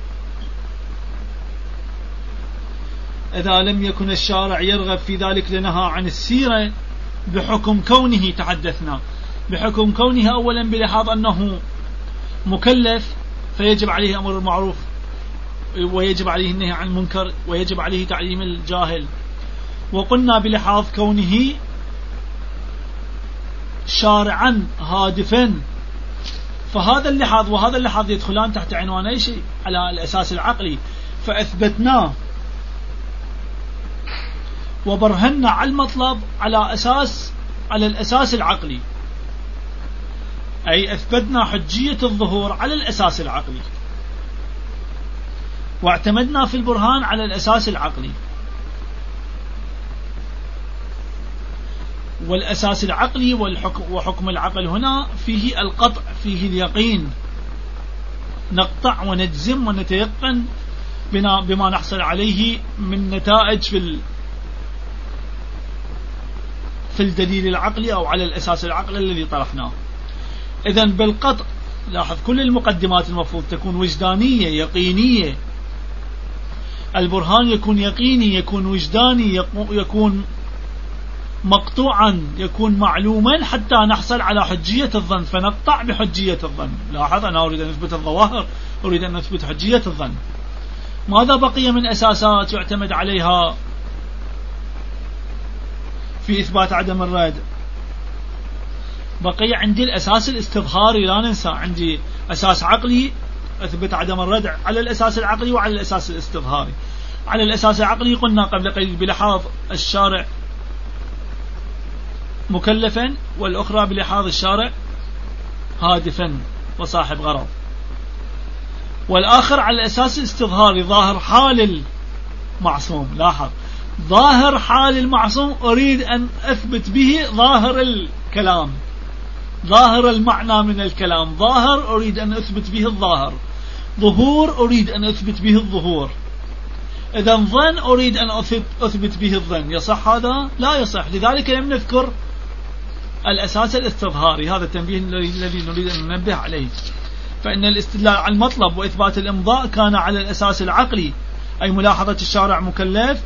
إذا لم يكن الشارع يرغب في ذلك لنهى عن السيرة بحكم كونه، تحدثنا بحكم كونه أولا بلحاظ أنه مكلف فيجب عليه أمر المعروف ويجب عليه النهي عن المنكر ويجب عليه تعليم الجاهل، وقلنا بلحاظ كونه شارعا هادفا فهذا اللحاظ وهذا اللحاظ يدخلان تحت عنوان أي شيء؟ على الأساس العقلي. فأثبتناه وبرهنا على المطلب على الأساس العقلي، أي أثبتنا حجية الظهور على الأساس العقلي، واعتمدنا في البرهان على الأساس العقلي. والأساس العقلي وحكم العقل هنا فيه القطع، فيه اليقين، نقطع ونجزم ونتيقن بما نحصل عليه من نتائج في الدليل العقلي أو على الأساس العقلي الذي طرحناه. إذن بالقطع لاحظ كل المقدمات المفروض تكون وجدانية يقينية، البرهان يكون يقيني، يكون وجداني، يكون مقطوعا، يكون معلوما، حتى نحصل على حجية الظن فنقطع بحجية الظن. لاحظ أنا أريد أن أثبت الظواهر، أريد أن أثبت حجية الظن. ماذا بقي من أساسات يعتمد عليها في إثبات عدم الرد؟ بقي عندي الأساس الاستظهاري، لا ننسى عندي أساس عقلي أثبت عدم الرد على الأساس العقلي وعلى الأساس الاستظهاري. على الأساس العقلي قلنا قبل قليل بلحاظ الشارع مكلفا، والأخرى بلحاظ الشارع هادفا وصاحب غرض. والآخر على الأساس الاستظهاري ظاهر حال المعصوم. لاحظ ظاهر حال المعصوم أريد أن أثبت به ظاهر الكلام، ظاهر المعنى من الكلام، ظاهر أريد أن أثبت به الظاهر، ظهور أريد أن أثبت به الظهور. إذا ظن أريد أن أثبت به الظن. يصح هذا؟ لا يصح. لذلك لم نذكر الأساس الاستظهاري. هذا التنبيه الذي نريد أن ننبه عليه. فإن الاستدلال على المطلب وإثبات الإمضاء كان على الأساس العقلي، أي ملاحظة الشارع مكلف،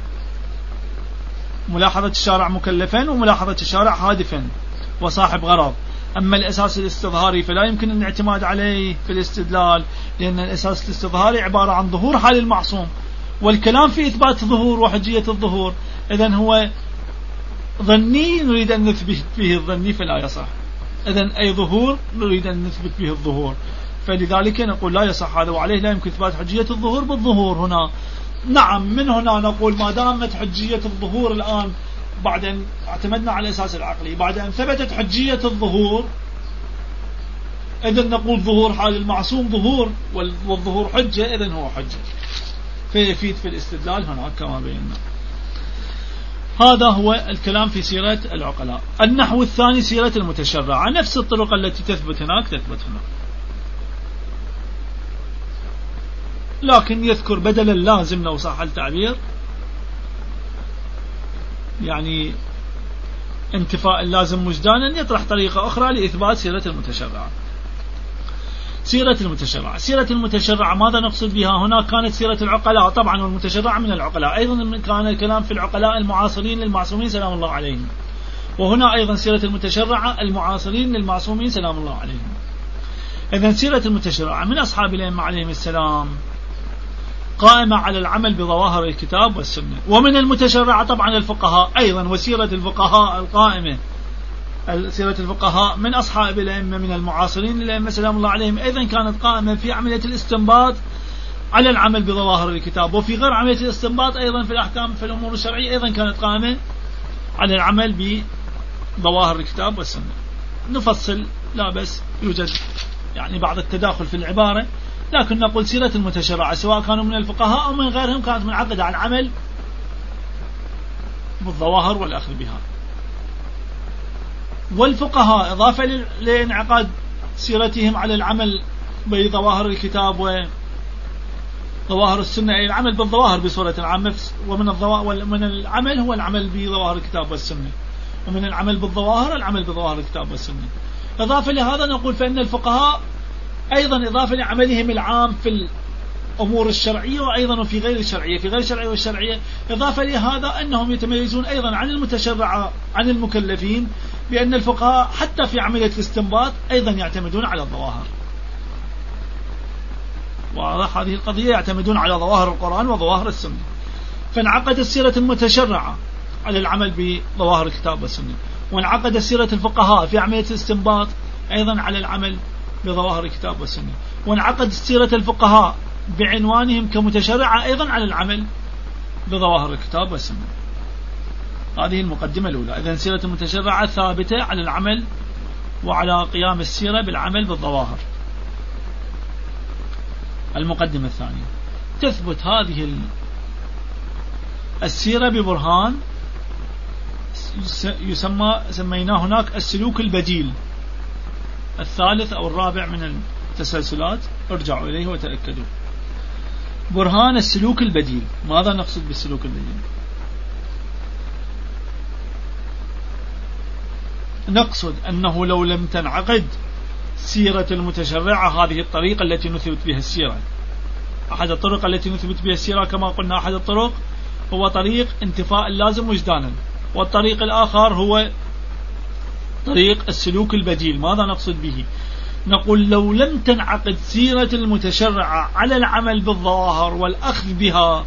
ملاحظة الشارع مكلفا، وملاحظة الشارع هادفا وصاحب غرض. أما الأساس الاستظهاري فلا يمكن الاعتماد عليه في الاستدلال، لأن الأساس الاستظهاري عبارة عن ظهور حال المعصوم، والكلام في إثبات الظهور وحجية الظهور. إذن هو ظني نريد أن نثبت به الظني فلا يصح. إذن أي ظهور نريد أن نثبت به الظهور، فلذلك نقول لا يصح هذا، وعليه لا يمكن إثبات حجية الظهور بالظهور هنا. نعم، من هنا نقول ما دامت حجية الظهور الآن بعد أن اعتمدنا على الأساس العقلي، بعد أن ثبتت حجية الظهور، إذن نقول ظهور حال المعصوم ظهور، والظهور حجة، إذن هو حجة، فيفيد في الاستدلال هناك كما بينا. هذا هو الكلام في سيرة العقلاء. النحو الثاني سيرة المتشرع، نفس الطرق التي تثبت هناك تثبت هنا، لكن يذكر بدل اللازم لو صح التعبير، يعني انتفاء اللازم وجدانا، يطرح طريقة أخرى لإثبات سيرة المتشرع. سيرة المتشرع، سيرة المتشرع ماذا نقصد بها هنا؟ كانت سيرة العقلاء طبعا، والمتشرع من العقلاء، أيضا كان الكلام في العقلاء المعاصرين للمعصومين سلام الله عليهم، وهنا أيضا سيرة المتشرع المعاصرين للمعصومين سلام الله عليهم. إذن سيرة المتشرع من أصحاب الأئمة عليهم السلام قائمة على العمل بظواهر الكتاب والسنة، ومن المتشرع طبعا الفقهاء أيضا، وسيرة الفقهاء القائمة، سيرة الفقهاء من أصحاب الأئمة من المعاصرين للأئمة سلام الله عليهم أيضا كانت قائمة في عملية الاستنباط على العمل بظواهر الكتاب، وفي غير عملية الاستنباط أيضا في الأحكام في الأمور الشرعية أيضا كانت قائمة على العمل بظواهر الكتاب والسنة. نفصل لا بس، يوجد يعني بعض التداخل في العبارة، لكن نقول سيرة المتشرع سواء كانوا من الفقهاء أو من غيرهم كانت منعقدة على العمل بالظواهر والأخذ بها. والفقهاء إضافة لانعقاد سيرتهم على العمل بظواهر الكتاب وظواهر السنة، أي العمل بالظواهر بصورة عامة، ومن العمل هو العمل بظواهر الكتاب والسنة، ومن العمل بالظواهر العمل بظواهر الكتاب والسنة. إضافة لهذا نقول فإن الفقهاء أيضا إضافة لعملهم العام في الأمور الشرعية وأيضا في غير الشرعية، في غير الشرعية والشرعية، إضافة لهذا أنهم يتميزون أيضا عن المتشرع عن المكلفين بأن الفقهاء حتى في عملية الاستنباط أيضا يعتمدون على الظواهر. واضح هذه القضية، يعتمدون على ظواهر القرآن وظواهر السنة. فانعقدت السيرة المتشرعة على العمل بظواهر الكتاب والسنة، وانعقدت سيرة الفقهاء في عملية الاستنباط أيضا على العمل بظواهر الكتاب والسنة، وانعقد سيرة الفقهاء بعنوانهم كمتشرعة أيضا على العمل بظواهر الكتاب والسنة. هذه المقدمة الأولى. إذن سيرة المتشرعة ثابتة على العمل وعلى قيام السيرة بالعمل بالظواهر. المقدمة الثانية: تثبت هذه السيرة ببرهان سميناه هناك السلوك البديل، الثالث أو الرابع من التسلسلات، ارجعوا إليه وتأكدوا. برهان السلوك البديل. ماذا نقصد بالسلوك البديل؟ نقصد أنه لو لم تنعقد سيرة المتشرعة، هذه الطريقة التي نثبت بها السيرة، أحد الطرق التي نثبت بها السيرة كما قلنا، أحد الطرق هو طريق انتفاء اللازم وجدانا، والطريق الآخر هو طريق السلوك البديل. ماذا نقصد به؟ نقول لو لم تنعقد سيرة المتشرعة على العمل بالظواهر والأخذ بها،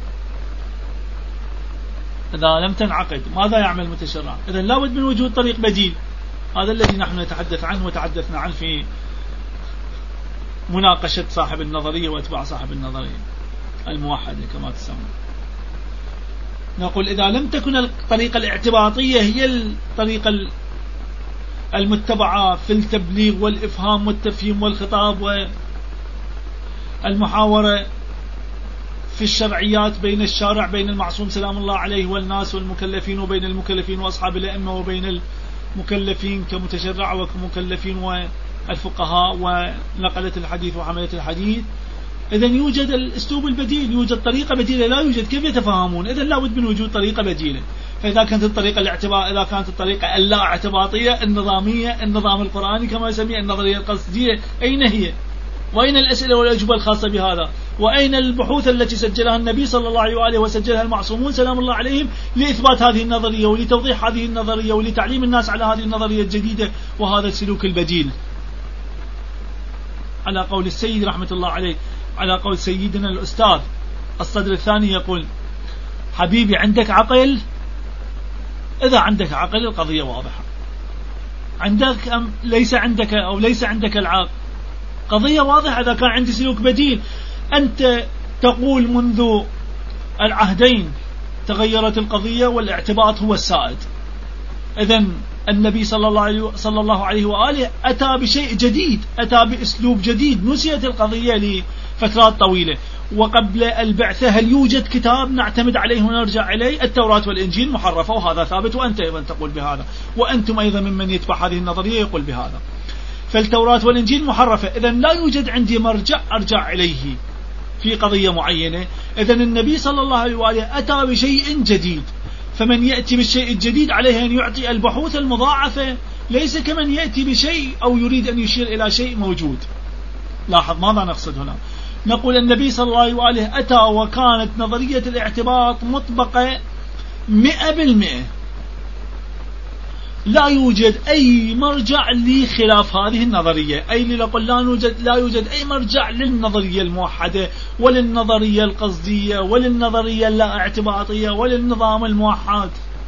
إذا لم تنعقد ماذا يعمل المتشرع؟ إذن لابد من وجود طريق بديل. هذا الذي نحن نتحدث عنه وتحدثنا عنه في مناقشة صاحب النظرية واتباع صاحب النظرية الموحدة كما تسمى. نقول إذا لم تكن الطريقة الاعتباطية هي الطريقة المتبعة في التبليغ والإفهام والتفهيم والخطاب والمحاورة في الشرعيات بين الشارع، بين المعصوم سلام الله عليه والناس والمكلفين، وبين المكلفين وأصحاب الأئمة، وبين المكلفين كمتشرع وكمكلفين والفقهاء ونقلة الحديث وحملة الحديث، إذن يوجد الأسلوب البديل، يوجد طريقة بديلة. لا يوجد، كيف يتفاهمون؟ إذن لابد من وجود طريقة بديلة. فإذا كانت الطريقة إذا كانت الطريقة اللا اعتباطية النظامية، النظام القرآني كما يسميه، النظرية القصدية، أين هي؟ وأين الأسئلة والأجوبة الخاصة بهذا؟ وأين البحوث التي سجلها النبي صلى الله عليه وآله وسجلها المعصومون سلام الله عليهم لإثبات هذه النظرية ولتوضيح هذه النظرية ولتعليم الناس على هذه النظرية الجديدة وهذا السلوك البديل؟ على قول السيد رحمة الله عليه، على قول سيدنا الأستاذ الصدر الثاني يقول: حبيبي عندك عقل؟ إذا عندك عقل القضية واضحة. عندك أم ليس عندك أو ليس عندك العقل، قضية واضحة. إذا كان عندي سلوك بديل، أنت تقول منذ العهدين تغيرت القضية والاعتباط هو السائد. إذن النبي صلى الله عليه وآله أتى بشيء جديد، أتى بأسلوب جديد، نسيت القضية لفترات طويلة. وقبل البعثة هل يوجد كتاب نعتمد عليه ونرجع إليه؟ التوراة والإنجيل محرفة، وهذا ثابت، وأنت أيضا تقول بهذا، وأنتم أيضا ممن يتبع هذه النظرية يقول بهذا. فالتوراة والإنجيل محرفة، إذن لا يوجد عندي مرجع أرجع إليه في قضية معينة. إذن النبي صلى الله عليه وآله أتى بشيء جديد، فمن يأتي بالشيء الجديد عليه أن يعطي البحوث المضاعفة، ليس كمن يأتي بشيء أو يريد أن يشير إلى شيء موجود. لاحظ ماذا نقصد هنا؟ نقول النبي صلى الله عليه وآله أتى وكانت نظرية الاعتباط مطبقة 100%، لا يوجد أي مرجع لخلاف هذه النظرية، أي لنقول لا يوجد أي مرجع للنظرية الموحدة وللنظرية القصدية وللنظرية اللا اعتباطية وللنظام الموحد.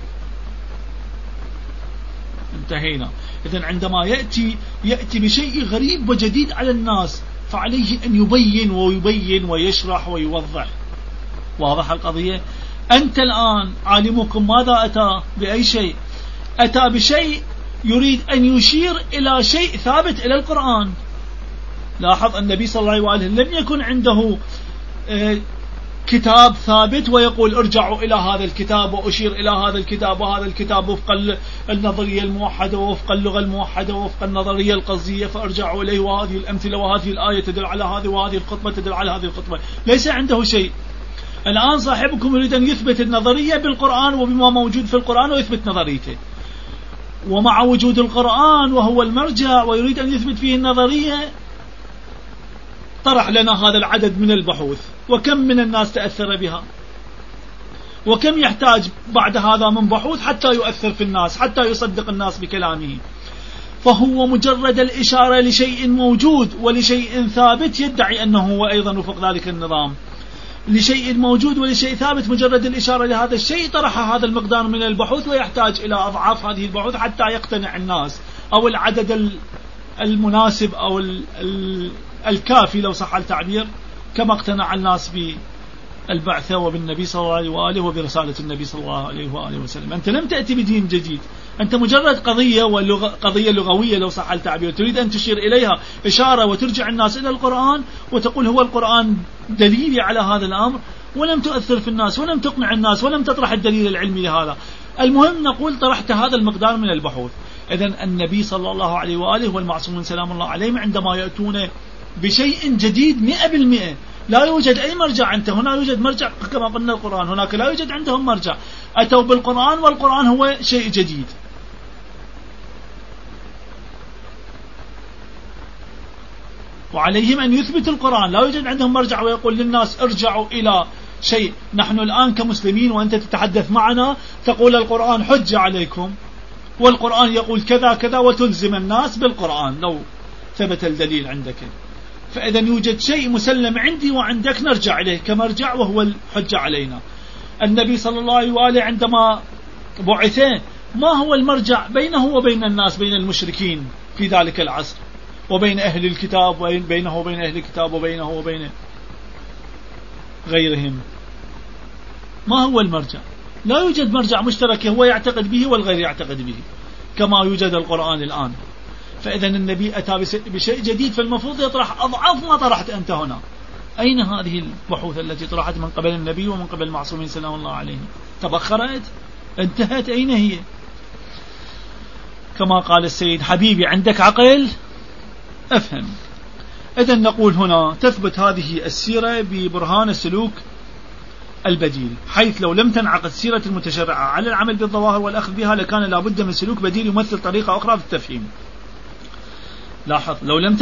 انتهينا. إذن عندما يأتي بشيء غريب وجديد على الناس، فعليه أن يبين ويشرح ويوضح. واضح القضية؟ أنت الآن عالمكم ماذا أتى بأي شيء؟ أتى بشيء يريد أن يشير إلى شيء ثابت إلى القرآن. لاحظ النبي صلى الله عليه وآله لم يكن عنده كتاب ثابت ويقول ارجعوا إلى هذا الكتاب وأشير إلى هذا الكتاب، وهذا الكتاب وفق النظرية الموحدة ووفق اللغة الموحدة ووفق النظرية القصدية فارجعوا إليه، وهذه الأمثلة وهذه الآية تدل على هذه، وهذه الخطبة تدل على هذه الخطبة. ليس عنده شيء. الآن صاحبكم يريد أن يثبت النظرية بالقرآن وبما موجود في القرآن ويثبت نظريته، ومع وجود القرآن وهو المرجع ويريد أن يثبت فيه النظرية طرح لنا هذا العدد من البحوث، وكم من الناس تأثر بها، وكم يحتاج بعد هذا من بحوث حتى يؤثر في الناس، حتى يصدق الناس بكلامه. فهو مجرد الإشارة لشيء موجود ولشيء ثابت يدعي أنه هو أيضا وفق ذلك النظام، لشيء موجود ولشيء ثابت، مجرد الإشارة لهذا الشيء طرح هذا المقدار من البحوث، ويحتاج إلى أضعاف هذه البحوث حتى يقتنع الناس أو العدد المناسب أو الكافي لو صح التعبير، كما اقتنع الناس بالبعثة وبالنبي صلى الله عليه وآله وبرسالة النبي صلى الله عليه وآله وسلم. أنت لم تأتي بدين جديد، أنت مجرد قضية لغوية لو صح التعبير، تريد أن تشير إليها إشارة وترجع الناس إلى القرآن وتقول هو القرآن دليلي على هذا الأمر، ولم تؤثر في الناس ولم تقنع الناس ولم تطرح الدليل العلمي لهذا. المهم نقول طرحت هذا المقدار من البحوث. إذن النبي صلى الله عليه وآله والمعصومون سلام الله عليهم عندما يأتون بشيء جديد 100%، لا يوجد أي مرجع. أنت هنا يوجد مرجع كما قلنا القرآن، هناك لا يوجد عندهم مرجع، أتوا بالقرآن والقرآن هو شيء جديد. وعليهم أن يثبتوا القرآن، لا يوجد عندهم مرجع ويقول للناس ارجعوا إلى شيء. نحن الآن كمسلمين وأنت تتحدث معنا تقول القرآن حجة عليكم والقرآن يقول كذا كذا وتلزم الناس بالقرآن لو ثبت الدليل عندك. فإذا يوجد شيء مسلم عندي وعندك نرجع إليه كمرجع وهو الحجة علينا. النبي صلى الله عليه وآله عندما بعث ما هو المرجع بينه وبين الناس، بين المشركين في ذلك العصر وبين أهل الكتاب، بينه وبين أهل الكتاب وبينه وبين غيرهم؟ ما هو المرجع؟ لا يوجد مرجع مشترك هو يعتقد به والغير يعتقد به كما يوجد القرآن الآن. فإذا النبي أتى بشيء جديد، فالمفروض يطرح أضعاف ما طرحت أنت هنا. أين هذه البحوث التي طرحت من قبل النبي ومن قبل المعصومين سلام الله عليهم؟ تبخرت؟ انتهت؟ أين هي؟ كما قال السيد حبيبي عندك عقل؟ أفهم. إذن نقول هنا تثبت هذه السيرة ببرهان السلوك البديل، حيث لو لم تنعقد سيرة المتشرعة على العمل بالظواهر والأخذ بها لكان لابد من سلوك بديل يمثل طريقة أخرى في التفهيم. لاحظ،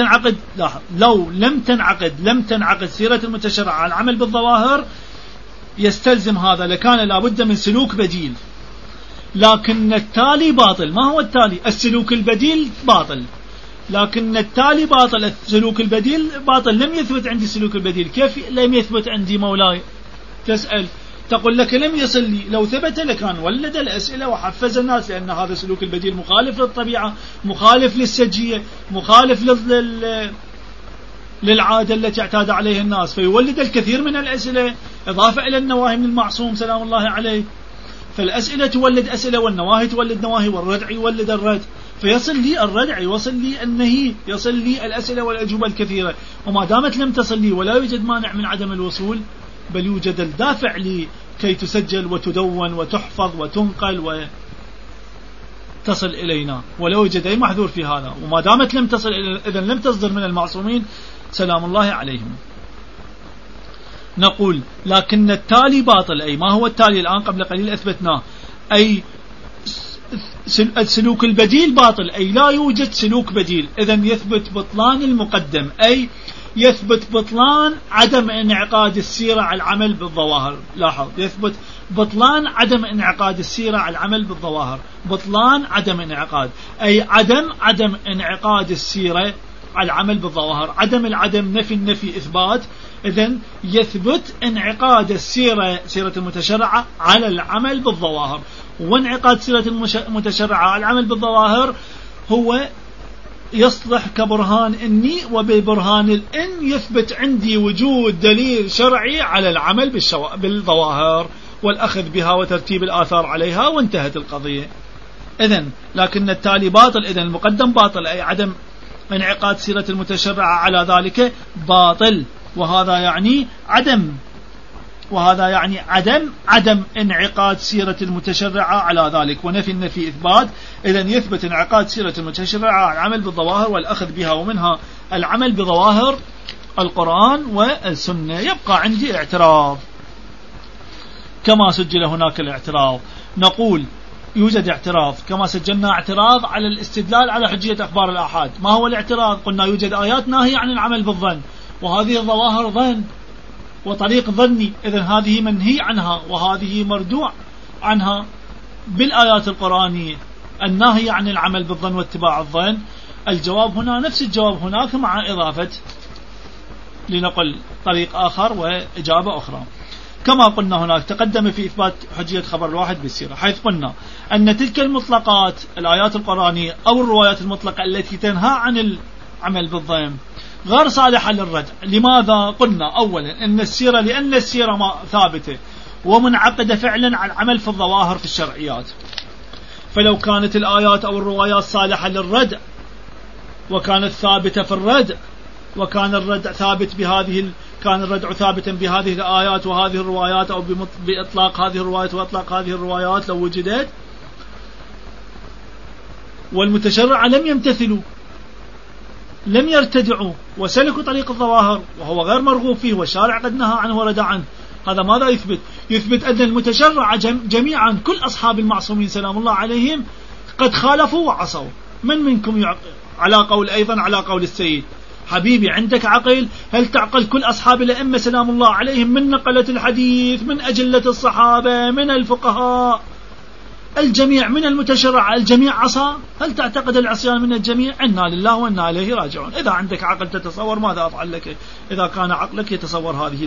لم تنعقد سيرة المتشرعة على العمل بالظواهر يستلزم هذا، لكان لابد من سلوك بديل. لكن التالي باطل. ما هو التالي؟ السلوك البديل باطل، لكن التالي باطل. السلوك البديل باطل. لم يثبت عندي السلوك البديل. كيف لم يثبت عندي مولاي؟ تسأل تقول لك لم يصل لي. لو ثبت لكان ولد الأسئلة وحفز الناس، لأن هذا السلوك البديل مخالف للطبيعة، مخالف للسجية، مخالف للعادة التي اعتاد عليها الناس، فيولد الكثير من الأسئلة إضافة إلى النواهي من المعصوم سلام الله عليه. فالأسئلة تولد أسئلة والنواهي تولد نواهي والردع يولد الرد، فيصل لي الردع، يوصل لي النهي، يصل لي الأسئلة والأجوبة الكثيرة. وما دامت لم تصل لي ولا يوجد مانع من عدم الوصول، بل يوجد الدافع لكي تسجل وتدون وتحفظ وتنقل وتصل إلينا، ولا يوجد أي محذور في هذا. وما دامت لم تصل إذن لم تصدر من المعصومين سلام الله عليهم. نقول لكن التالي باطل. أي ما هو التالي؟ الآن قبل قليل أثبتناه. أي السلوك البديل باطل، أي لا يوجد سلوك بديل. إذن يثبت بطلان المقدم، أي يثبت بطلان عدم انعقاد السيرة على العمل بالظواهر. لاحظ، يثبت بطلان عدم انعقاد السيرة على العمل بالظواهر. بطلان عدم انعقاد، أي عدم انعقاد السيرة على العمل بالظواهر. عدم العدم نفي، النفي إثبات. إذن يثبت انعقاد سيرة المتشرعة على العمل بالظواهر. وانعقاد سيرة المتشرعة على العمل بالظواهر هو يصلح كبرهان إني، وببرهان الإن يثبت عندي وجود دليل شرعي على العمل بالظواهر والأخذ بها وترتيب الآثار عليها، وانتهت القضية. إذن لكن التالي باطل. إذن المقدم باطل، أي عدم انعقاد سيرة المتشرعة على ذلك باطل. وهذا يعني عدم انعقاد سيرة المتشرعة على ذلك، ونفي النفي إثبات. إذن يثبت انعقاد سيرة المتشرعة على العمل بالظواهر والأخذ بها، ومنها العمل بظواهر القرآن والسنة. يبقى عندي اعتراض كما سجل هناك الاعتراض. نقول يوجد اعتراض كما سجلنا اعتراض على الاستدلال على حجية أخبار الآحاد. ما هو الاعتراض؟ قلنا يوجد آيات ناهية عن العمل بالظن، وهذه الظواهر ظن وطريق ظني. إذن هذه منهي عنها وهذه مردوع عنها بالآيات القرآنية الناهية عن العمل بالظن واتباع الظن. الجواب هنا نفس الجواب هناك، مع إضافة لنقل طريق آخر وإجابة أخرى. كما قلنا هناك تقدم في إثبات حجية خبر الواحد بالسيرة، حيث قلنا أن تلك المطلقات الآيات القرآنية أو الروايات المطلقة التي تنهى عن العمل بالظن غير صالحة للردع. لماذا؟ قلنا أولا أن السيرة لأن السيرة ثابتة ومنعقدة فعلا على العمل في الظواهر في الشرعيات، فلو كانت الآيات أو الروايات صالحة للردع وكانت ثابتة في الردع، وكان الردع ثابت كان الردع ثابتا بهذه الآيات وهذه الروايات أو بإطلاق هذه الروايات وإطلاق هذه الروايات لو وجدت، والمتشرع لم يمتثلوا لم يرتدعوا وسلكوا طريق الظواهر وهو غير مرغوب فيه والشارع قد نهى عنه ورد عنه، هذا ماذا يثبت؟ يثبت أن المتشرع جميعا كل أصحاب المعصومين سلام الله عليهم قد خالفوا وعصوا. من منكم على قول أيضا على قول السيد حبيبي عندك عقل؟ هل تعقل كل أصحاب الأئمة سلام الله عليهم من نقلة الحديث من أجلة الصحابة من الفقهاء الجميع من المتشرع الجميع عصى؟ هل تعتقد العصيان من الجميع؟ إنا لله وإنا إليه راجعون. إذا عندك عقل تتصور ماذا أفعل لك إذا كان عقلك يتصور هذه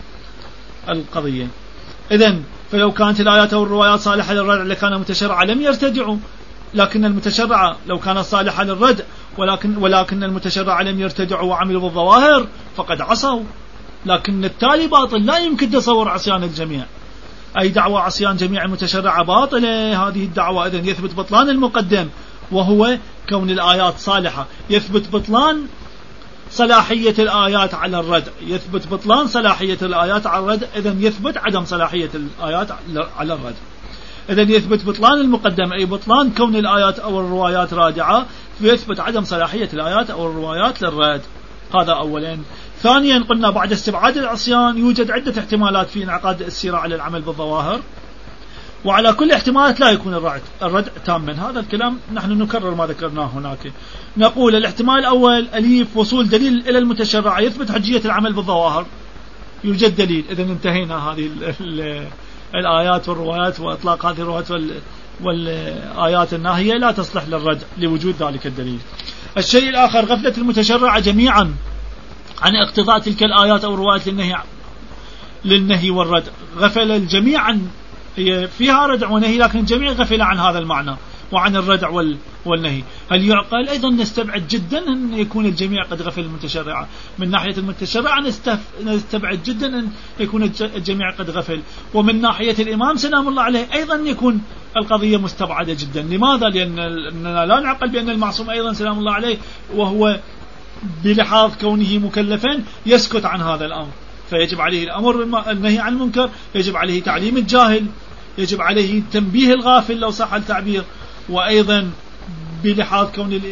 القضية. إذن فلو كانت الآيات أو الروايات صالحة للردع لكان المتشرع لم يرتدعوا، لكن المتشرع لو كانت صالحة للردع ولكن المتشرع لم يرتدعوا وعملوا بالظواهر فقد عصوا، لكن التالي باطل، لا يمكن تصور عصيان الجميع. أي دعوة عصيان جميع المتشرع باطلة هذه الدعوة. إذن يثبت بطلان المقدم وهو كون الآيات صالحة، يثبت بطلان صلاحية الآيات على الردع، يثبت بطلان صلاحية الآيات على الردع، إذن يثبت عدم صلاحية الآيات على الردع. إذن يثبت بطلان المقدم أي بطلان كون الآيات أو الروايات رادعة، فيثبت عدم صلاحية الآيات أو الروايات للرد. هذا أولا. ثانيا قلنا بعد استبعاد العصيان يوجد عدة احتمالات في انعقاد السيرة على العمل بالظواهر، وعلى كل احتمالات لا يكون الردع تاما. هذا الكلام نحن نكرر ما ذكرناه هناك. نقول الاحتمال الأول أليف وصول دليل إلى المتشرع يثبت حجية العمل بالظواهر، يوجد دليل، إذا انتهينا هذه الآيات والروايات وإطلاق هذه الروايات والآيات الناهية لا تصلح للردع لوجود ذلك الدليل. الشيء الآخر غفلة المتشرع جميعا عن اقتضاء تلك الآيات أو الروايات للنهي والردع. غفل الجميع هي فيها ردع ونهي، لكن الجميع غفل عن هذا المعنى وعن الردع والنهي. هل يعقل؟ أيضا نستبعد جدا أن يكون الجميع قد غفل المتشرع. من ناحية المتشرع نستبعد جدا أن يكون الجميع قد غفل، ومن ناحية الإمام سلام الله عليه أيضا يكون القضية مستبعدة جدا. لماذا؟ لأننا لا نعقل بأن المعصوم أيضا سلام الله عليه وهو بلحاظ كونه مكلفا يسكت عن هذا الأمر، فيجب عليه الأمر النهي عن المنكر، يجب عليه تعليم الجاهل، يجب عليه تنبيه الغافل لو صح التعبير، وأيضا بلحاظ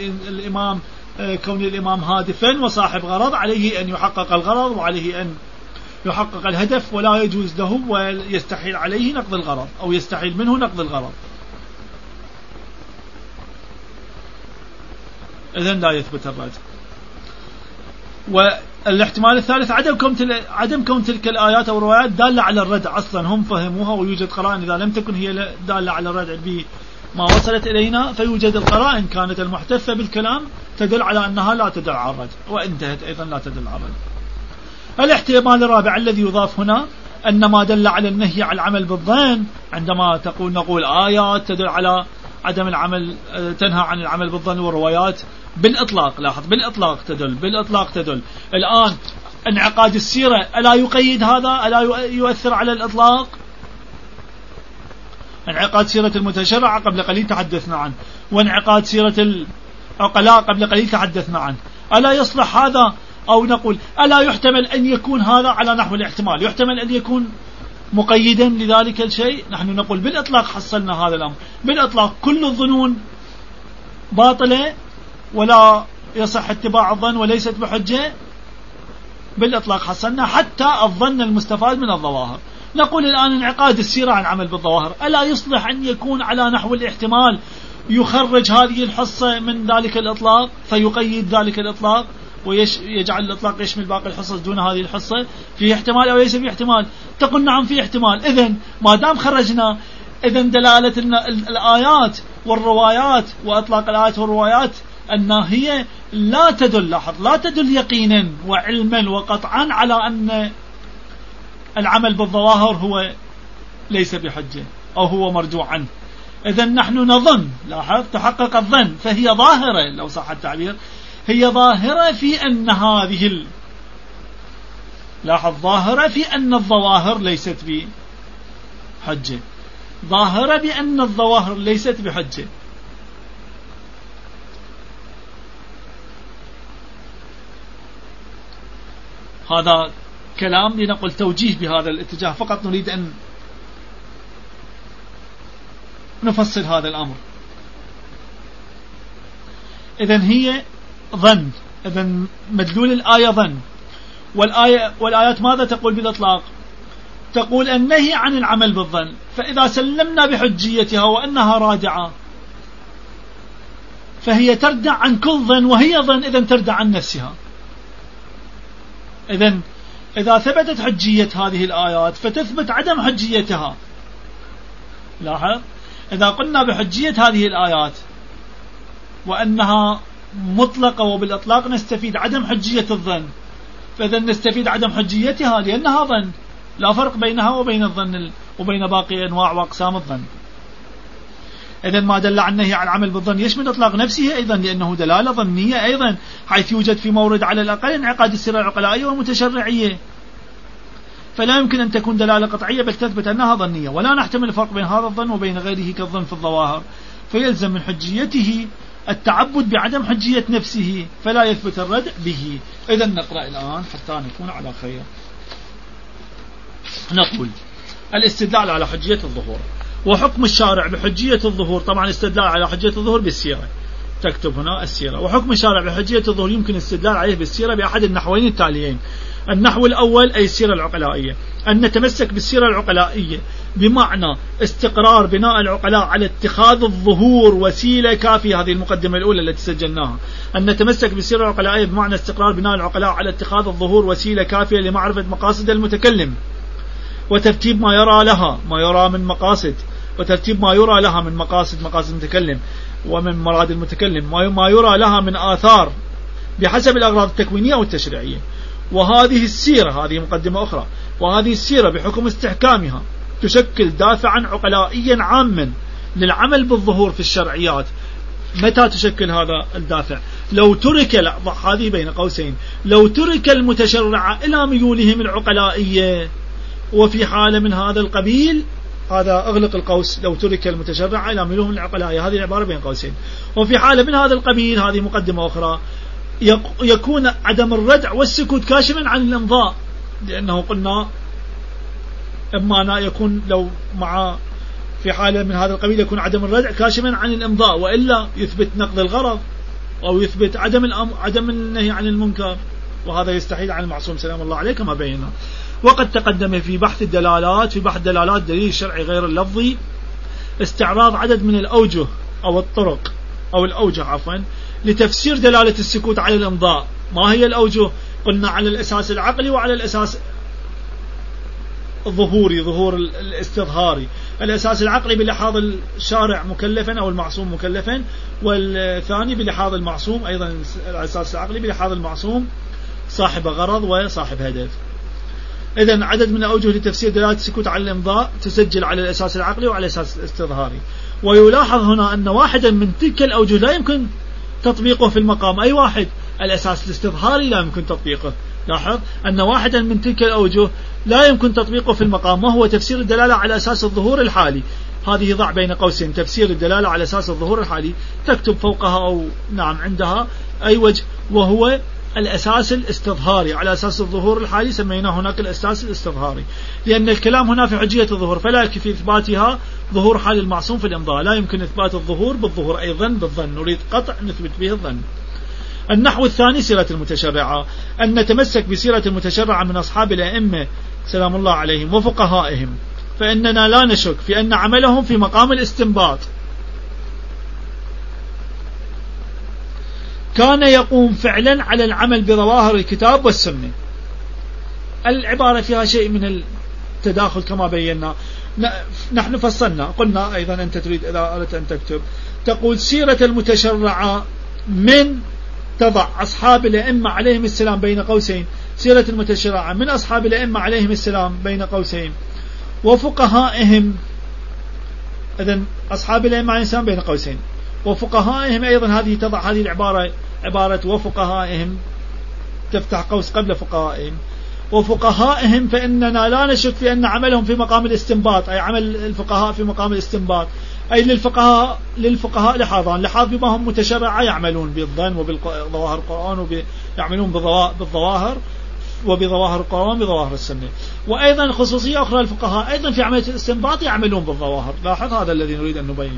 كون الإمام هادفا وصاحب غرض عليه أن يحقق الغرض وعليه أن يحقق الهدف، ولا يجوز له ويستحيل عليه نقض الغرض أو يستحيل منه نقض الغرض. إذن لا يثبت الرد. والاحتمال الثالث عدم كون تلك الآيات أو الروايات دالة على الردع أصلا، هم فهموها ويوجد قرائن إذا لم تكن هي دالة على الردع بما وصلت إلينا فيوجد القرائن كانت المحتفة بالكلام تدل على أنها لا تدل على الردع، وانتهت أيضا لا تدل على الردع. الاحتمال الرابع الذي يضاف هنا أن ما دل على النهي عن العمل بالظن، عندما نقول آيات تدل على عدم العمل تنهى عن العمل بالظن والروايات بالإطلاق، لاحظ بالإطلاق تدل. الآن انعقاد السيرة ألا يقيد هذا؟ ألا يؤثر على الإطلاق؟ انعقاد سيرة المتشرع قبل قليل تحدثنا عنه، وانعقاد سيرة العقلاء قبل قليل تحدثنا عنه. ألا يصلح هذا؟ أو نقول ألا يحتمل أن يكون هذا على نحو الاحتمال، يحتمل أن يكون مقيدا لذلك الشيء؟ نحن نقول بالإطلاق حصلنا هذا الأمر. بالإطلاق كل الظنون باطلة ولا يصح اتباع الظن وليست بحجة، بالإطلاق حصلنا حتى الظن المستفاد من الظواهر. نقول الآن انعقاد السيرة عن عمل بالظواهر ألا يصلح أن يكون على نحو الاحتمال يخرج هذه الحصة من ذلك الإطلاق فيقيد ذلك الإطلاق ويجعل الإطلاق يشمل باقي الحصص دون هذه الحصة؟ في احتمال أو ليس في احتمال؟ تقول نعم في احتمال. إذن ما دام خرجنا، إذن دلالة أن الآيات والروايات وإطلاق الآيات والروايات الناهية لا تدل، لاحظ، لا تدل يقينا وعلما وقطعا على أن العمل بالظواهر هو ليس بحجة أو هو مرجوع عنه. إذن نحن نظن، لاحظ، تحقق الظن، فهي ظاهرة لو صح التعبير، هي ظاهرة في أن هذه لاحظ، ظاهرة في أن الظواهر ليست بحجة، ظاهرة بأن الظواهر ليست بحجة. هذا كلام لنقل توجيه بهذا الاتجاه، فقط نريد أن نفصل هذا الأمر. إذن هي ظن، إذن مدلول الآية ظن، والآيات ماذا تقول بالإطلاق؟ تقول النهي عن العمل بالظن، فإذا سلمنا بحجيتها وأنها رادعة فهي تردع عن كل ظن، وهي ظن إذن تردع عن نفسها. إذن إذا ثبتت حجية هذه الآيات فتثبت عدم حجيتها. لاحظ، إذا قلنا بحجية هذه الآيات وأنها مطلقة وبالإطلاق نستفيد عدم حجية الظن، فإذن نستفيد عدم حجيتها لأنها ظن، لا فرق بينها وبين الظن وبين باقي أنواع وأقسام الظن. إذن ما دل عن نهي عن العمل بالظن يشمل إطلاق نفسه أيضا، لأنه دلالة ظنية أيضا، حيث يوجد في مورد على الأقل انعقاد السيرة العقلائية والمتشرعية، فلا يمكن أن تكون دلالة قطعية بل تثبت أنها ظنية. ولا نحتمل الفرق بين هذا الظن وبين غيره كالظن في الظواهر، فيلزم من حجيته التعبد بعدم حجية نفسه، فلا يثبت الردع به. إذن نقرأ الآن حتى نكون على خير. نقول الاستدلال على حجية الظهور وحكم الشارع بحجية الظهور. طبعا الاستدلال على حجية الظهور بالسيرة، تكتب هنا السيرة. وحكم الشارع بحجية الظهور يمكن الاستدلال عليه بالسيرة بأحد النحوين التاليين. النحو الأول أي السيرة العقلائية، أن نتمسك بالسيرة العقلائية بمعنى استقرار بناء العقلاء على اتخاذ الظهور وسيلة كافية. هذه المقدمة الأولى التي سجلناها، أن نتمسك بالسيرة العقلائية بمعنى استقرار بناء العقلاء على اتخاذ الظهور وسيلة كافية لمعرفة مقاصد المتكلم وترتيب ما يرى لها، ما يرى من مقاصد، وترتيب ما يرى لها من مقاصد المتكلم ومن مراد المتكلم، ما يرى لها من آثار بحسب الأغراض التكوينية والتشريعية. وهذه السيرة، هذه مقدمة أخرى، وهذه السيرة بحكم استحكامها تشكل دافعا عقلائيا عاما للعمل بالظهور في الشرعيات. متى تشكل هذا الدافع؟ لو ترك، هذه بين قوسين، لو ترك المتشرع إلى ميولهم العقلائية، وفي حالة من هذا القبيل، هذا أغلق القوس، لو ترك المتشرع إلى ميولهم العقلائية، هذه العبارة بين قوسين. وفي حالة من هذا القبيل، هذه مقدمة أخرى، يكون عدم الردع والسكوت كاشفا عن الإمضاء، لأنه قلنا إما يكون لو مع في حالة من هذا القبيل يكون عدم الردع كاشفا عن الإمضاء، وإلا يثبت نقض الغرض أو يثبت عدم النهي عن المنكر، وهذا يستحيل عن المعصوم سلام الله عليه كما بينا. وقد تقدم في بحث الدلالات، دليل الشرعي غير اللفظي، استعراض عدد من الأوجه أو الطرق أو الأوجه عفوا لتفسير دلالة السكوت على الإمضاء. ما هي الأوجه؟ قلنا على الأساس العقلي وعلى الأساس الظهوري، ظهور الاستظهاري. الأساس العقلي بلحاظ الشارع مكلفا أو المعصوم مكلفا، والثاني بلحاظ المعصوم أيضا، الأساس العقلي بلحاظ المعصوم صاحب غرض وصاحب هدف. إذن عدد من الأوجه لتفسير دلالة السكوت على الإمضاء تسجل على الأساس العقلي وعلى الأساس الاستظهاري. ويلاحظ هنا أن واحدا من تلك الأوجه لا يمكن تطبيقه في المقام. أي واحد؟ الأساس الاستظهاري لا يمكن تطبيقه. لاحظ أن واحدا من تلك الأوجه لا يمكن تطبيقه في المقام، وهو تفسير الدلالة على أساس الظهور الحالي. هذه ضع بين قوسين، تفسير الدلالة على أساس الظهور الحالي، تكتب فوقها أو نعم عندها أي وجه، وهو الأساس الاستظهاري. على أساس الظهور الحالي سميناه هناك الأساس الاستظهاري، لأن الكلام هنا في حجية الظهور، فلا يكفي في إثباتها ظهور حال المعصوم في الإمضاء، لا يمكن إثبات الظهور بالظهور، أيضا بالظن، نريد قطع نثبت به الظن. النحو الثاني سيرة المتشرعة، أن نتمسك بسيرة المتشرعة من أصحاب الأئمة سلام الله عليهم وفقهائهم، فإننا لا نشك في أن عملهم في مقام الاستنباط كان يقوم فعلا على العمل بظواهر الكتاب والسنة. العبارة فيها شيء من التداخل كما بينا. نحن فصلنا، قلنا أيضا أنت تريد إذا أردت أن تكتب تقول سيرة المتشرعة من تضع أصحاب الأئمة عليهم السلام بين قوسين سيرة المتشرعة من أصحاب الأئمة عليهم السلام بين قوسين وفقهائهم. إذن أصحاب الأئمة عليهم السلام بين قوسين وفقهائهم أيضا، هذه تضع هذه العبارة عبارة وفقهائهم تفتح قوس قبل فقهائهم. وفقهائهم فإننا لا نشك في أن عملهم في مقام الاستنباط، أي عمل الفقهاء في مقام الاستنباط، أي للفقهاء لحاظ بما هم متشرعة يعملون بالظن وبظواهر القرآن ويعملون بالظواهر وبظواهر القرآن بظواهر السنة. وأيضا خصوصية أخرى الفقهاء أيضا في عملية الاستنباط يعملون بالظواهر. لاحظ هذا الذي نريد أن نبين.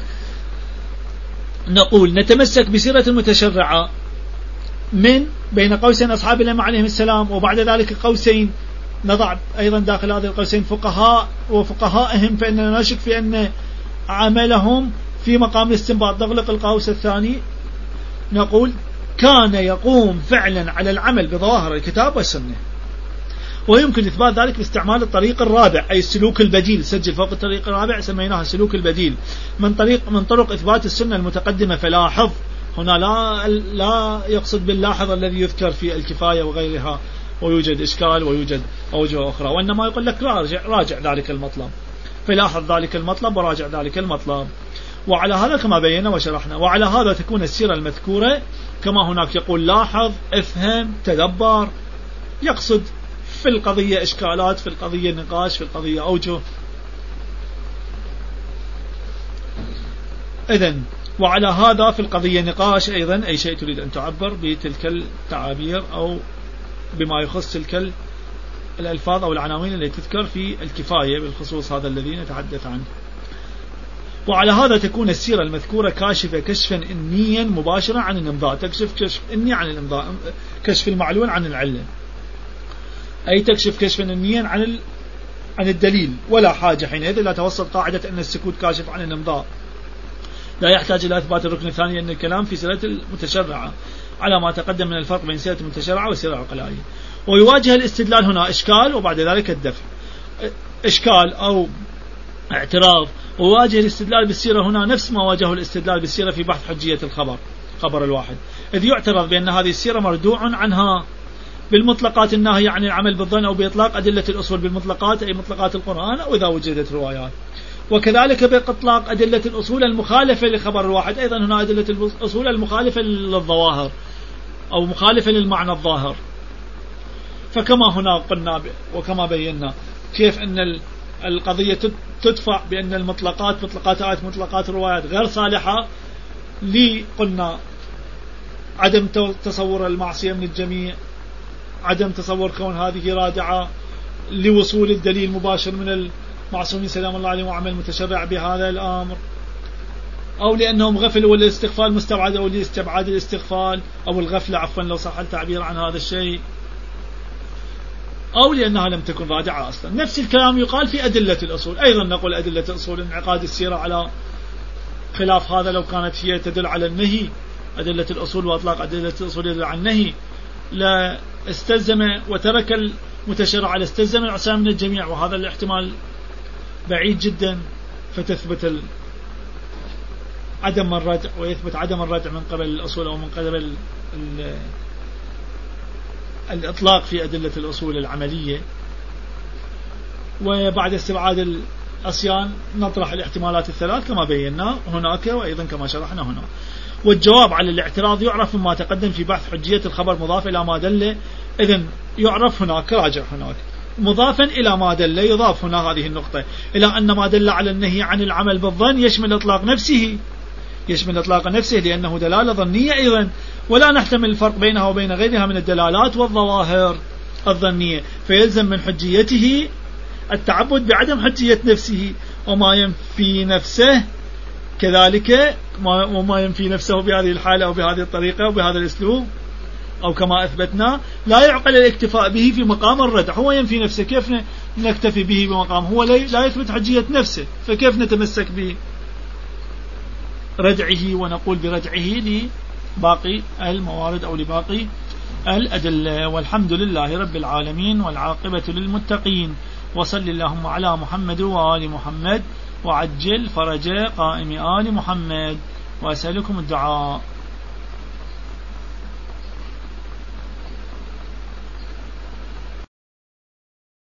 نقول نتمسك بسيرة المتشرعة من بين قوسين أصحاب الأئمة عليهم السلام، وبعد ذلك قوسين نضع أيضا داخل هذه القوسين فقهاء وفقهائهم فإننا نشك في أن عملهم في مقام الاستنباط. نغلق القوس الثاني نقول كان يقوم فعلا على العمل بظواهر الكتاب والسنة، ويمكن إثبات ذلك باستعمال الطريق الرابع أي السلوك البديل. سجل فوق الطريق الرابع سميناها السلوك البديل من طرق إثبات السنة المتقدمة. فلاحظ هنا لا يقصد باللاحظ الذي يذكر في الكفاية وغيرها ويوجد إشكال ويوجد أوجه أخرى، وإنما يقول لك راجع ذلك المطلب، فلاحظ ذلك المطلب وراجع ذلك المطلب. وعلى هذا كما بينا وشرحنا، وعلى هذا تكون السيرة المذكورة كما هناك يقول لاحظ افهم تدبر، يقصد في القضية إشكالات، في القضية نقاش، في القضية أوجه. إذن وعلى هذا في القضية نقاش أيضا أي شيء تريد أن تعبر بتلك التعابير أو بما يخص تلك الألفاظ أو العناوين التي تذكر في الكفاية بالخصوص هذا الذي نتحدث عنه. وعلى هذا تكون السيرة المذكورة كاشفة كشفا إنيا مباشرا عن الإمضاء. تكشف كشف إني عن الإمضاء، كشف المعلول عن العلة، أي تكشف كشفا إنيا عن الدليل، ولا حاجة حينئذ لا توصل قاعدة أن السكوت كاشف عن الإمضاء. لا يحتاج إلى إثبات الركن الثاني أن الكلام في سيرة المتشرعة على ما تقدم من الفرق بين سيرة المتشرعة والسيرة العقلائية. ويواجه الاستدلال هنا إشكال وبعد ذلك الدفع. إشكال أو اعتراض، وواجه الاستدلال بالسيرة هنا نفس ما واجهه الاستدلال بالسيرة في بحث حجية خبر الواحد، إذ يعترض بأن هذه السيرة مردوع عنها بالمطلقات الناهية عن العمل بالظن أو بإطلاق أدلة الأصول بالمطلقات أي مطلقات القرآن أو إذا وجدت روايات، وكذلك بإطلاق أدلة الأصول المخالفة لخبر الواحد. أيضا هنا أدلة الأصول المخالفة للظواهر أو مخالفة للمعنى الظاهر. فكما هنا قلنا وكما بينا كيف أن القضية تدفع بأن مطلقات آيات مطلقات الروايات غير صالحة قلنا عدم تصور المعصية من الجميع، عدم تصور كون هذه رادعة لوصول الدليل مباشر من المعصومين سلام الله عليهم وعمل متشرع بهذا الأمر، أو لأنهم غفلوا والاستغفال مستبعد أو لاستبعاد الاستغفال أو الغفلة عفوا لو صح التعبير عن هذا الشيء، أو لأنها لم تكن رادعة أصلا. نفس الكلام يقال في أدلة الأصول. أيضا نقول أدلة الأصول انعقاد السيرة على خلاف هذا لو كانت هي تدل على النهي، أدلة الأصول وأطلاق أدلة الأصول يدل على النهي لا استلزم وترك المتشرع على استلزم العصام من الجميع، وهذا الاحتمال بعيد جدا، فتثبت عدم الردع ويثبت عدم الردع من قبل الأصول أو من قبل الإطلاق في أدلة الأصول العملية. وبعد استبعاد الأصيان نطرح الاحتمالات الثلاث كما بينا هناك وأيضا كما شرحنا هنا. والجواب على الاعتراض يعرف مما تقدم في بحث حجية الخبر مضاف إلى ما دل. إذن يعرف هناك راجع هناك مضافا إلى ما دل، يضاف هنا هذه النقطة إلى أن ما دل على النهي عن العمل بالظن يشمل إطلاق نفسه لأنه دلالة ظنية أيضا، ولا نحتمل الفرق بينها وبين غيرها من الدلالات والظواهر الظنية، فيلزم من حجيته التعبد بعدم حجية نفسه، وما ينفي نفسه كذلك وما ينفي نفسه بهذه الحالة أو بهذه الطريقة أو بهذا الأسلوب أو كما أثبتنا لا يعقل الاكتفاء به في مقام الردع. هو ينفي نفسه، كيف نكتفي به بمقام هو لا يثبت حجية نفسه، فكيف نتمسك بردعه ونقول بردعه لباقي الموارد أو لباقي الأدلة. والحمد لله رب العالمين والعاقبة للمتقين، وصل اللهم على محمد وآل محمد وعجل فرج قائم آل محمد، وأسألكم الدعاء.